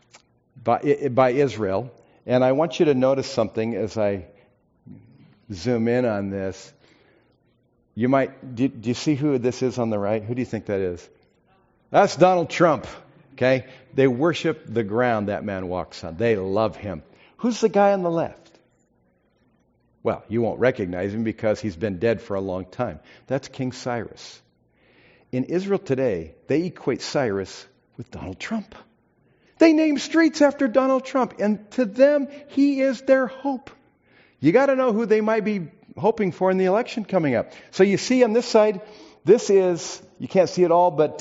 Israel. And I want you to notice something as I zoom in on this. You might, do you see who this is on the right? Who do you think that is? That's Donald Trump. Okay? They worship the ground that man walks on. They love him. Who's the guy on the left? Well, you won't recognize him because he's been dead for a long time. That's King Cyrus. In Israel today, they equate Cyrus with Donald Trump. They name streets after Donald Trump, and to them, he is their hope. You got to know who they might be hoping for in the election coming up. So you see on this side, this is, you can't see it all, but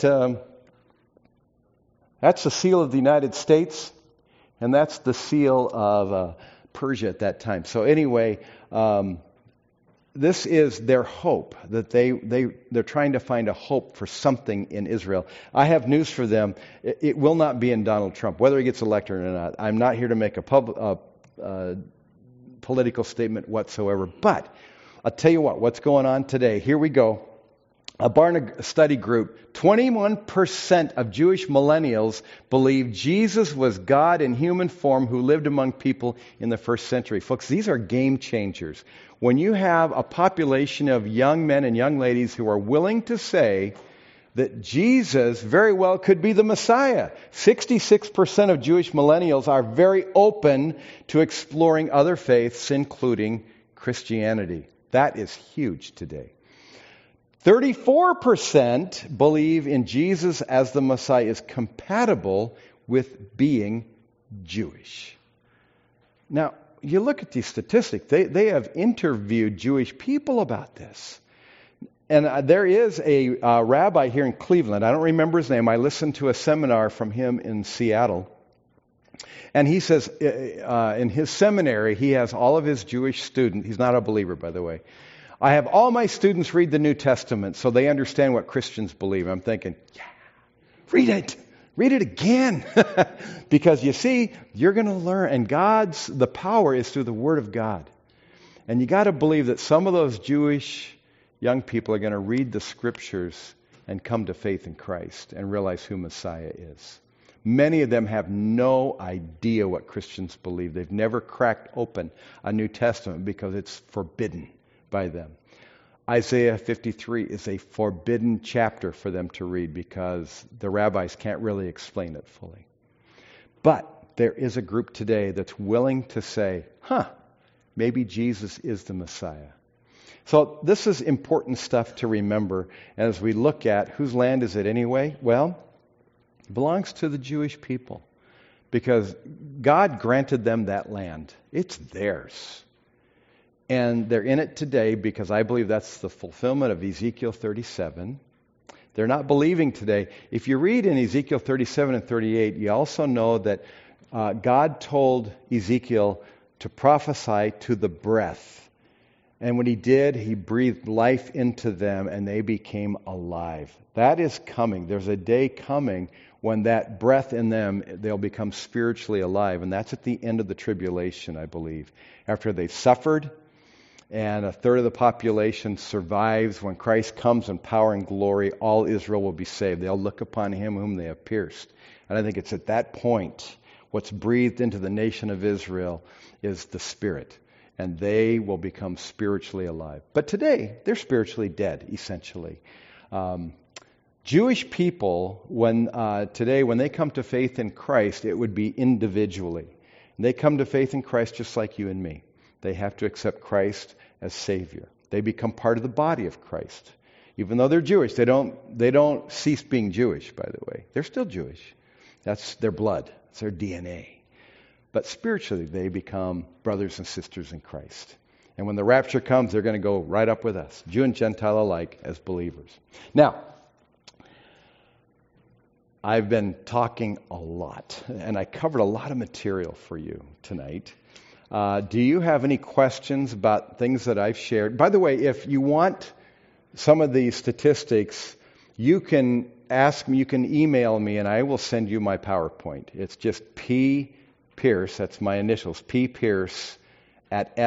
that's the seal of the United States, and that's the seal of Persia at that time. So anyway, this is their hope, that they're trying to find a hope for something in Israel. I have news for them. It will not be in Donald Trump, whether he gets elected or not. I'm not here to make a political statement whatsoever. But I'll tell you what's going on today. Here we go. A Barna study group, 21% of Jewish millennials believe Jesus was God in human form who lived among people in the first century. Folks, these are game changers. When you have a population of young men and young ladies who are willing to say that Jesus very well could be the Messiah. 66% of Jewish millennials are very open to exploring other faiths, including Christianity. That is huge today. 34% believe in Jesus as the Messiah is compatible with being Jewish. Now, you look at these statistics. They have interviewed Jewish people about this. And there is a rabbi here in Cleveland. I don't remember his name. I listened to a seminar from him in Seattle. And he says in his seminary, he has all of his Jewish students. He's not a believer, by the way. I have all my students read the New Testament so they understand what Christians believe. I'm thinking, yeah, read it. Read it again. Because you see, you're going to learn. And the power is through the Word of God. And you got to believe that some of those Jewish young people are going to read the Scriptures and come to faith in Christ and realize who Messiah is. Many of them have no idea what Christians believe. They've never cracked open a New Testament because it's forbidden by them. Isaiah 53 is a forbidden chapter for them to read because the rabbis can't really explain it fully. But there is a group today that's willing to say, maybe Jesus is the Messiah. So this is important stuff to remember as we look at whose land is it anyway? Well, it belongs to the Jewish people because God granted them that land. It's theirs. And they're in it today because I believe that's the fulfillment of Ezekiel 37. They're not believing today. If you read in Ezekiel 37 and 38, you also know that God told Ezekiel to prophesy to the breath. And when he did, he breathed life into them and they became alive. That is coming. There's a day coming when that breath in them, they'll become spiritually alive. And that's at the end of the tribulation, I believe. After they've suffered, and a third of the population survives. When Christ comes in power and glory, all Israel will be saved. They'll look upon him whom they have pierced. And I think it's at that point, what's breathed into the nation of Israel is the Spirit. And they will become spiritually alive. But today, they're spiritually dead, essentially. Jewish people, today, when they come to faith in Christ, it would be individually. They come to faith in Christ just like you and me. They have to accept Christ as Savior. They become part of the body of Christ. Even though they're Jewish, they don't cease being Jewish, by the way. They're still Jewish. That's their blood. It's their DNA. But spiritually, they become brothers and sisters in Christ. And when the rapture comes, they're going to go right up with us, Jew and Gentile alike, as believers. Now, I've been talking a lot, and I covered a lot of material for you tonight. Do you have any questions about things that I've shared? By the way, if you want some of these statistics, you can ask me, you can email me, and I will send you my PowerPoint. It's just P. Pierce, that's my initials, P. Pierce at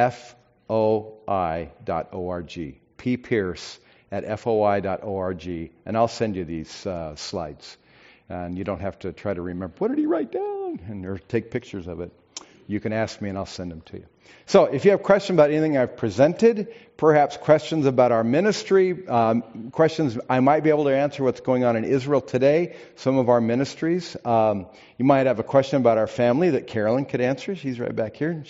foi.org. P. Pierce at foi.org, and I'll send you these slides. And you don't have to try to remember, what did he write down? Or take pictures of it. You can ask me and I'll send them to you. So if you have questions about anything I've presented, perhaps questions about our ministry, questions I might be able to answer what's going on in Israel today, some of our ministries. You might have a question about our family that Carolyn could answer. She's right back here.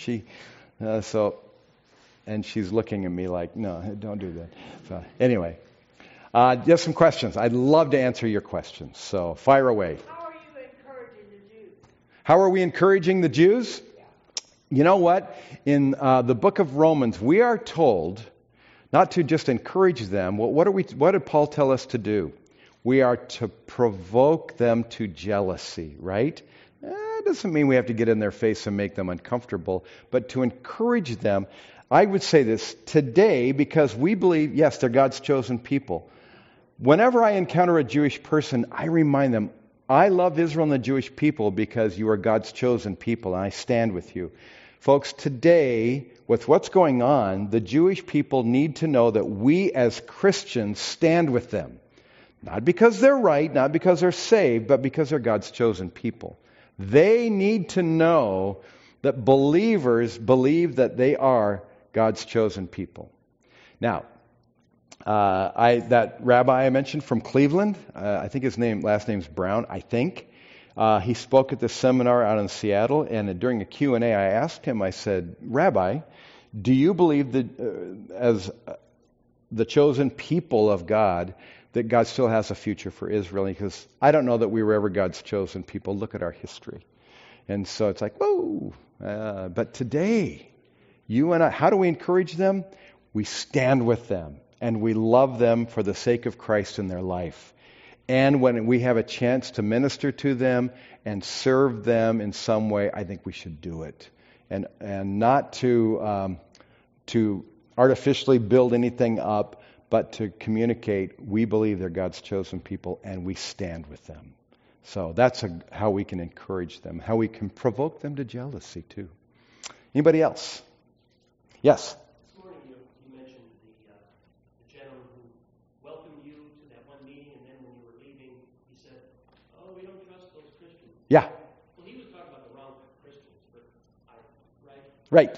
And she's looking at me like, no, don't do that. So anyway. Just some questions. I'd love to answer your questions. So fire away. How are you encouraging the Jews? How are we encouraging the Jews? You know what? In the book of Romans, we are told not to just encourage them. What did Paul tell us to do? We are to provoke them to jealousy, right? It doesn't mean we have to get in their face and make them uncomfortable, but to encourage them. I would say this today because we believe, yes, they're God's chosen people. Whenever I encounter a Jewish person, I remind them, I love Israel and the Jewish people because you are God's chosen people, and I stand with you. Folks, today, with what's going on, the Jewish people need to know that we as Christians stand with them. Not because they're right, not because they're saved, but because they're God's chosen people. They need to know that believers believe that they are God's chosen people. Now, that rabbi I mentioned from Cleveland, I think his last name's Brown, I think. He spoke at this seminar out in Seattle, and during a Q&A I asked him, I said, Rabbi, do you believe that as the chosen people of God, that God still has a future for Israel? Because I don't know that we were ever God's chosen people. Look at our history. And so it's like, whoa. But today, you and I, how do we encourage them? We stand with them, and we love them for the sake of Christ in their life. And when we have a chance to minister to them and serve them in some way, I think we should do it. And not to artificially build anything up, but to communicate, we believe they're God's chosen people, and we stand with them. So that's how we can encourage them, how we can provoke them to jealousy too. Anybody else? Yes? This morning you mentioned the gentleman who welcomed you to that one meeting, and then when you were leaving, he said, oh, we don't trust those Christians. Yeah. Well, he was talking about the wrong Christians, but right? Right.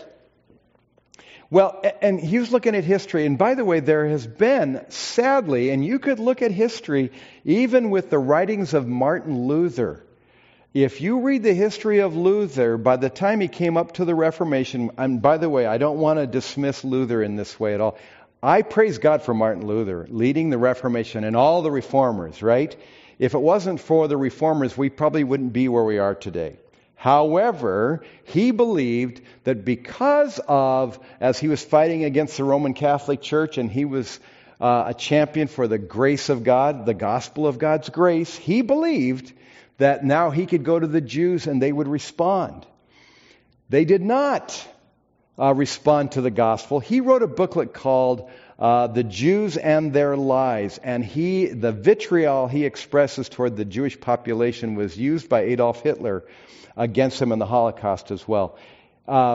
Well, and he was looking at history, and by the way, there has been, sadly, and you could look at history, even with the writings of Martin Luther. If you read the history of Luther, by the time he came up to the Reformation, and by the way, I don't want to dismiss Luther in this way at all. I praise God for Martin Luther leading the Reformation and all the reformers, right? If it wasn't for the reformers, we probably wouldn't be where we are today. However, he believed that because of, as he was fighting against the Roman Catholic Church, and he was a champion for the grace of God, the gospel of God's grace, he believed that now he could go to the Jews and they would respond. They did not respond to the gospel. He wrote a booklet called The Jews and Their Lies, and the vitriol he expresses toward the Jewish population was used by Adolf Hitler against him in the Holocaust as well.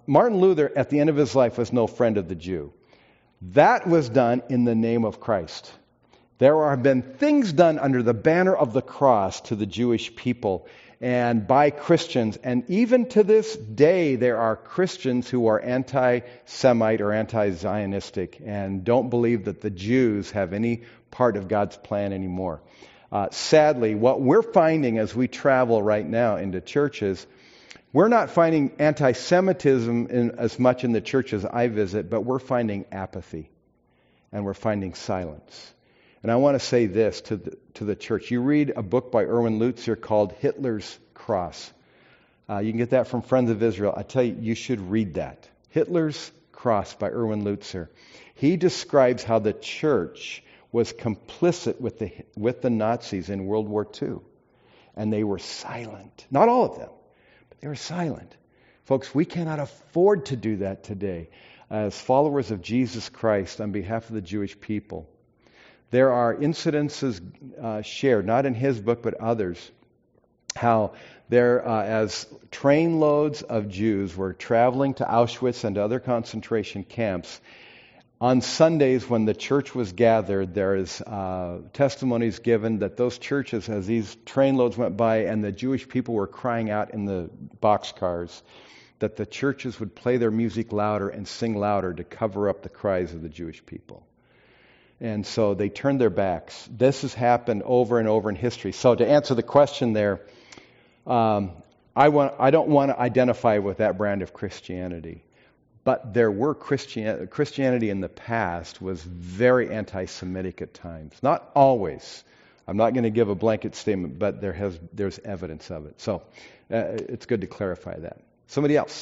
Martin Luther, at the end of his life, was no friend of the Jew. That was done in the name of Christ. There have been things done under the banner of the cross to the Jewish people and by Christians. And even to this day, there are Christians who are anti-Semite or anti-Zionistic and don't believe that the Jews have any part of God's plan anymore. Sadly, what we're finding as we travel right now into churches, we're not finding anti-Semitism as much in the churches I visit, but we're finding apathy and we're finding silence. And I want to say this to the church. You read a book by Erwin Lutzer called Hitler's Cross. You can get that from Friends of Israel. I tell you, you should read that. Hitler's Cross by Erwin Lutzer. He describes how the church was complicit with the Nazis in World War II. And they were silent. Not all of them, but they were silent. Folks, we cannot afford to do that today. As followers of Jesus Christ on behalf of the Jewish people, there are incidences shared, not in his book, but others, how there, as trainloads of Jews were traveling to Auschwitz and other concentration camps, on Sundays when the church was gathered, there is testimonies given that those churches, as these trainloads went by and the Jewish people were crying out in the boxcars, that the churches would play their music louder and sing louder to cover up the cries of the Jewish people. And so they turned their backs. This has happened over and over in history. So to answer the question there, I don't want to identify with that brand of Christianity. But there were Christianity in the past was very anti-Semitic at times. Not always. I'm not going to give a blanket statement, but there's evidence of it. So it's good to clarify that. Somebody else?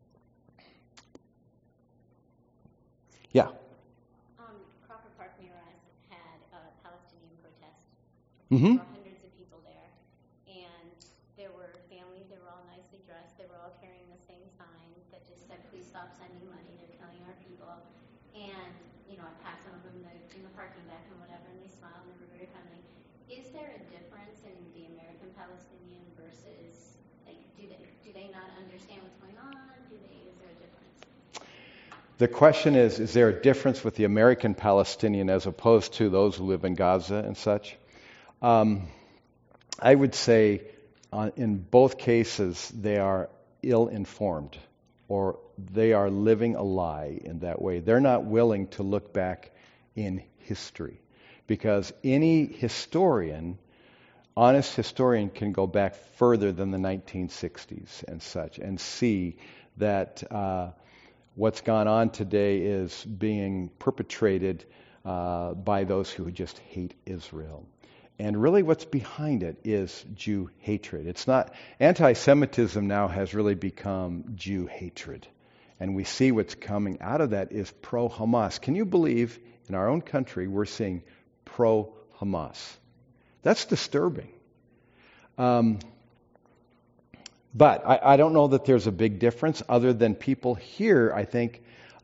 Yeah. Crawford Park near us had a Palestinian protest. Mm-hmm. There were hundreds of people there, and there were families. They were all nicely dressed. They were all carrying the same sign that just said, "Please stop sending money. They're killing our people." And I passed some of them in the parking deck and whatever, and they smiled and they were very friendly. Is there a difference in the American Palestinian versus, do they not understand what's going on? Is there a difference? The question is there a difference with the American Palestinian as opposed to those who live in Gaza and such? I would say in both cases they are ill-informed, or they are living a lie in that way. They're not willing to look back in history, because any historian, honest historian, can go back further than the 1960s and such and see that what's gone on today is being perpetrated by those who just hate Israel. And really what's behind it is Jew hatred. It's not, anti-Semitism now has really become Jew hatred. And we see what's coming out of that is pro-Hamas. Can you believe in our own country we're seeing pro-Hamas? That's disturbing. But I don't know that there's a big difference, other than people here, I think,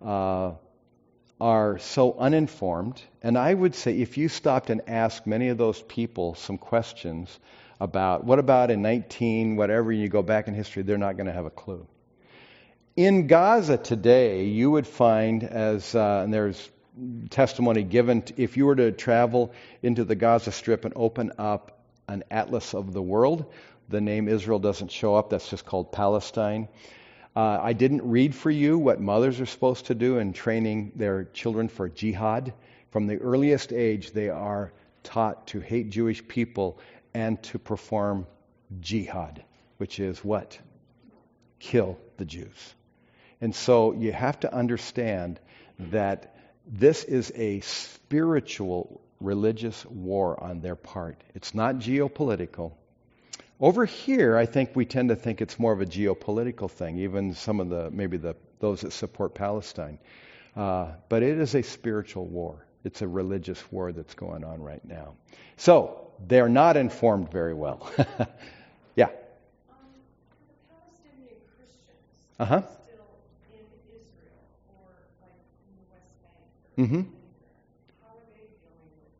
are so uninformed. And I would say if you stopped and asked many of those people some questions about what about in 19 whatever, you go back in history, they're not going to have a clue. In Gaza today, you would find, and there's testimony given, if you were to travel into the Gaza Strip and open up an atlas of the world, the name Israel doesn't show up. That's just called Palestine. I didn't read for you what mothers are supposed to do in training their children for jihad. From the earliest age, they are taught to hate Jewish people and to perform jihad, which is what? Kill the Jews. And so you have to understand that this is a spiritual, religious war on their part. It's not geopolitical. Over here, I think we tend to think it's more of a geopolitical thing, even some of those that support Palestine. But it is a spiritual war. It's a religious war that's going on right now. So, they're not informed very well. Yeah. The Palestinian Christians Uh-huh. still in Israel or like in the West Bank. Mm-hmm. How are they dealing with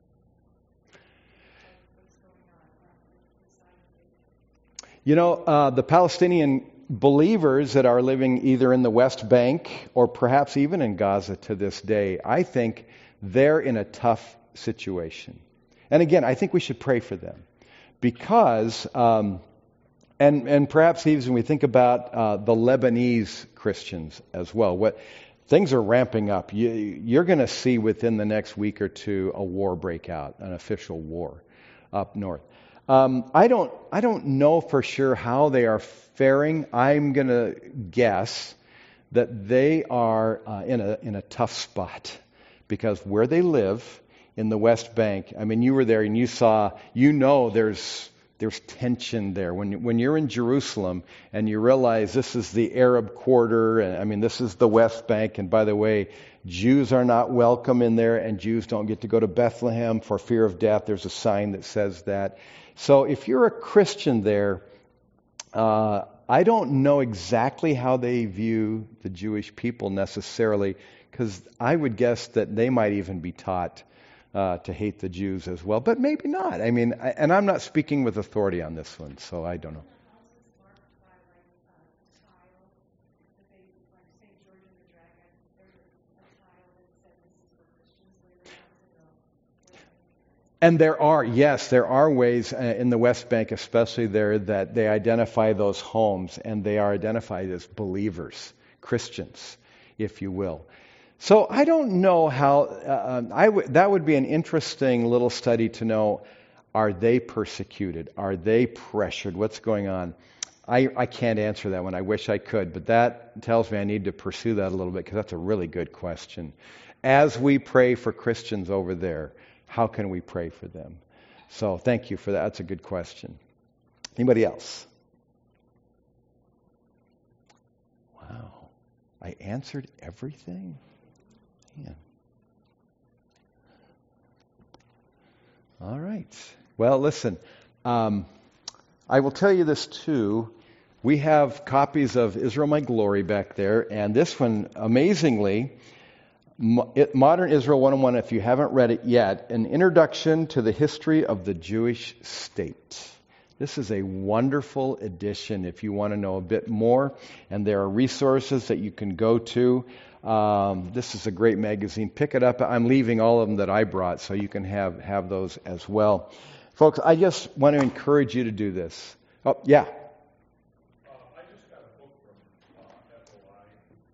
what's going on inside of Israel? The Palestinian believers that are living either in the West Bank or perhaps even in Gaza to this day, I think they're in a tough situation. And again, I think we should pray for them because, and perhaps even when we think about the Lebanese Christians as well, things are ramping up. You're going to see within the next week or two a war break out, an official war up north. I don't know for sure how they are faring. I'm going to guess that they are in a tough spot because where they live in the West Bank, I mean, you were there and you saw, there's tension there. When you're in Jerusalem and you realize this is the Arab quarter, and I mean, this is the West Bank, and by the way, Jews are not welcome in there, and Jews don't get to go to Bethlehem for fear of death. There's a sign that says that. So if you're a Christian there, I don't know exactly how they view the Jewish people necessarily, because I would guess that they might even be taught to hate the Jews as well, but maybe not. I mean, and I'm not speaking with authority on this one, so I don't know. And there are ways in the West Bank, especially there, that they identify those homes, and they are identified as believers, Christians, if you will. So I don't know how, that would be an interesting little study to know, are they persecuted? Are they pressured? What's going on? I can't answer that one. I wish I could, but that tells me I need to pursue that a little bit because that's a really good question. As we pray for Christians over there, how can we pray for them? So thank you for that. That's a good question. Anybody else? Wow. I answered everything? Man. All right. Well, listen, I will tell you this too. We have copies of Israel My Glory back there, and this one, amazingly, Modern Israel 101, if you haven't read it yet, an introduction to the history of the Jewish state. This is a wonderful edition if you want to know a bit more, and there are resources that you can go to. This is a great magazine. Pick it up. I'm leaving all of them that I brought, so you can have those as well. Folks, I just want to encourage you to do this. Oh, yeah. I just got a book from FOI.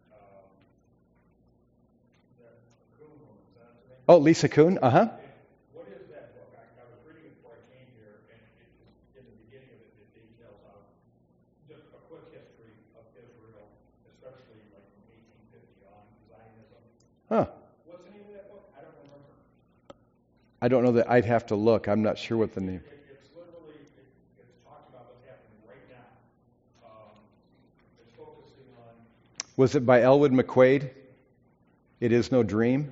Oh, Lisa Kuhn? Uh-huh. What is that book? I was reading it before I came here, and in the beginning of it, it details out just a quick history of Israel, especially like from 1850 on, Zionism. Huh. What's the name of that book? I don't remember. I don't know that. I'd have to look. I'm not sure what the name. It's literally, it's talking about what's happening right now. It's focusing on... Was it by Elwood McQuaid? It Is No Dream?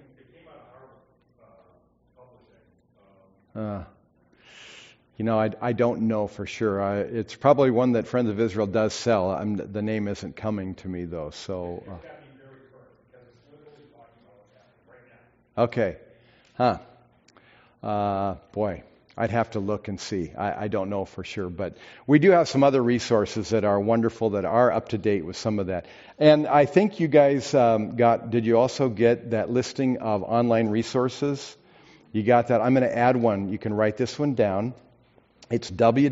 I don't know for sure. It's probably one that Friends of Israel does sell. The name isn't coming to me, though. So, okay. Boy, I'd have to look and see. I don't know for sure. But we do have some other resources that are wonderful, that are up to date with some of that. And I think you guys did you also get that listing of online resources? You got that? I'm going to add one. You can write this one down. It's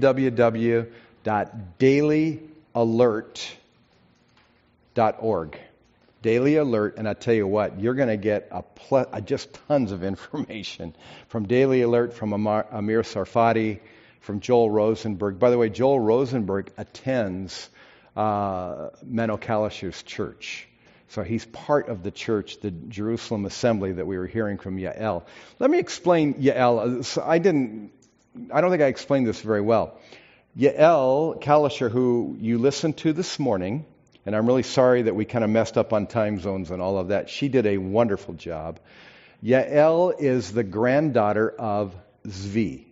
www.dailyalert.org. Daily Alert, and I tell you what, you're going to get just tons of information from Daily Alert, from Amir Sarfati, from Joel Rosenberg. By the way, Joel Rosenberg attends Menno Kalisher's church. So he's part of the church, the Jerusalem Assembly that we were hearing from Yael. Let me explain Yael. I don't think I explained this very well. Yael Kalisher, who you listened to this morning, and I'm really sorry that we kind of messed up on time zones and all of that. She did a wonderful job. Yael is the granddaughter of Zvi.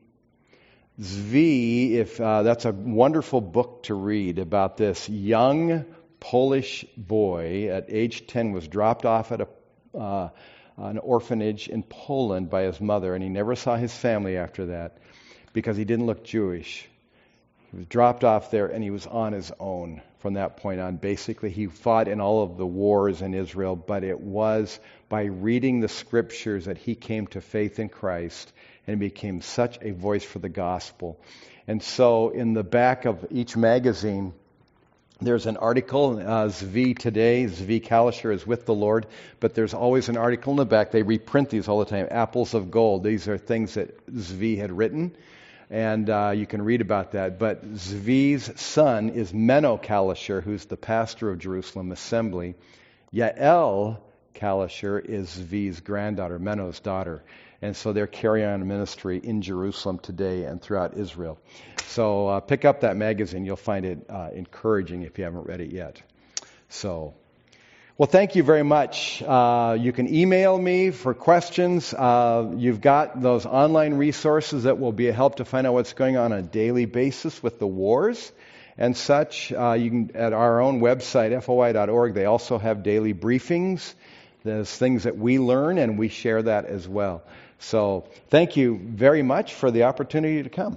Zvi, that's a wonderful book to read about this young Polish boy at age 10 was dropped off at an orphanage in Poland by his mother, and he never saw his family after that because he didn't look Jewish. He was dropped off there, and he was on his own from that point on. Basically, he fought in all of the wars in Israel, but it was by reading the scriptures that he came to faith in Christ and became such a voice for the gospel. And so in the back of each magazine, there's an article, Zvi today, Zvi Kalisher is with the Lord, but there's always an article in the back. They reprint these all the time, Apples of Gold. These are things that Zvi had written, and you can read about that. But Zvi's son is Menno Kalisher, who's the pastor of Jerusalem Assembly. Yael Kalisher is Zvi's granddaughter, Menno's daughter. And so they're carrying on a ministry in Jerusalem today and throughout Israel. So pick up that magazine. You'll find it encouraging if you haven't read it yet. So, well, thank you very much. You can email me for questions. You've got those online resources that will be a help to find out what's going on a daily basis with the wars and such. You can, at our own website, foi.org, they also have daily briefings. There's things that we learn, and we share that as well. So thank you very much for the opportunity to come.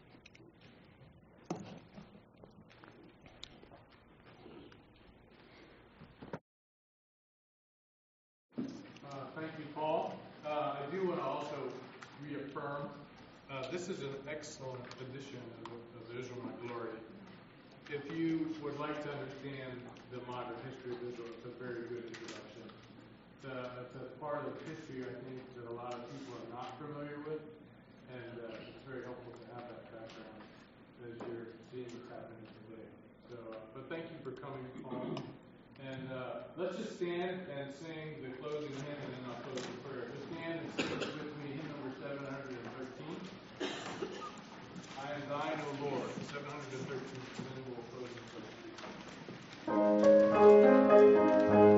Thank you, Paul. I do want to also reaffirm this is an excellent edition of Israel My Glory. If you would like to understand the modern history of Israel, it's a very good introduction. It's a part of history, I think, that a lot of people are not familiar with, and it's very helpful to have that background as you're seeing what's happening today. So, but thank you for coming, Paul. And let's just stand and sing the closing hymn, and then I'll close in prayer. Just stand and sing with me hymn number 713. I am thine, O Lord, 713, and then we'll close in prayer.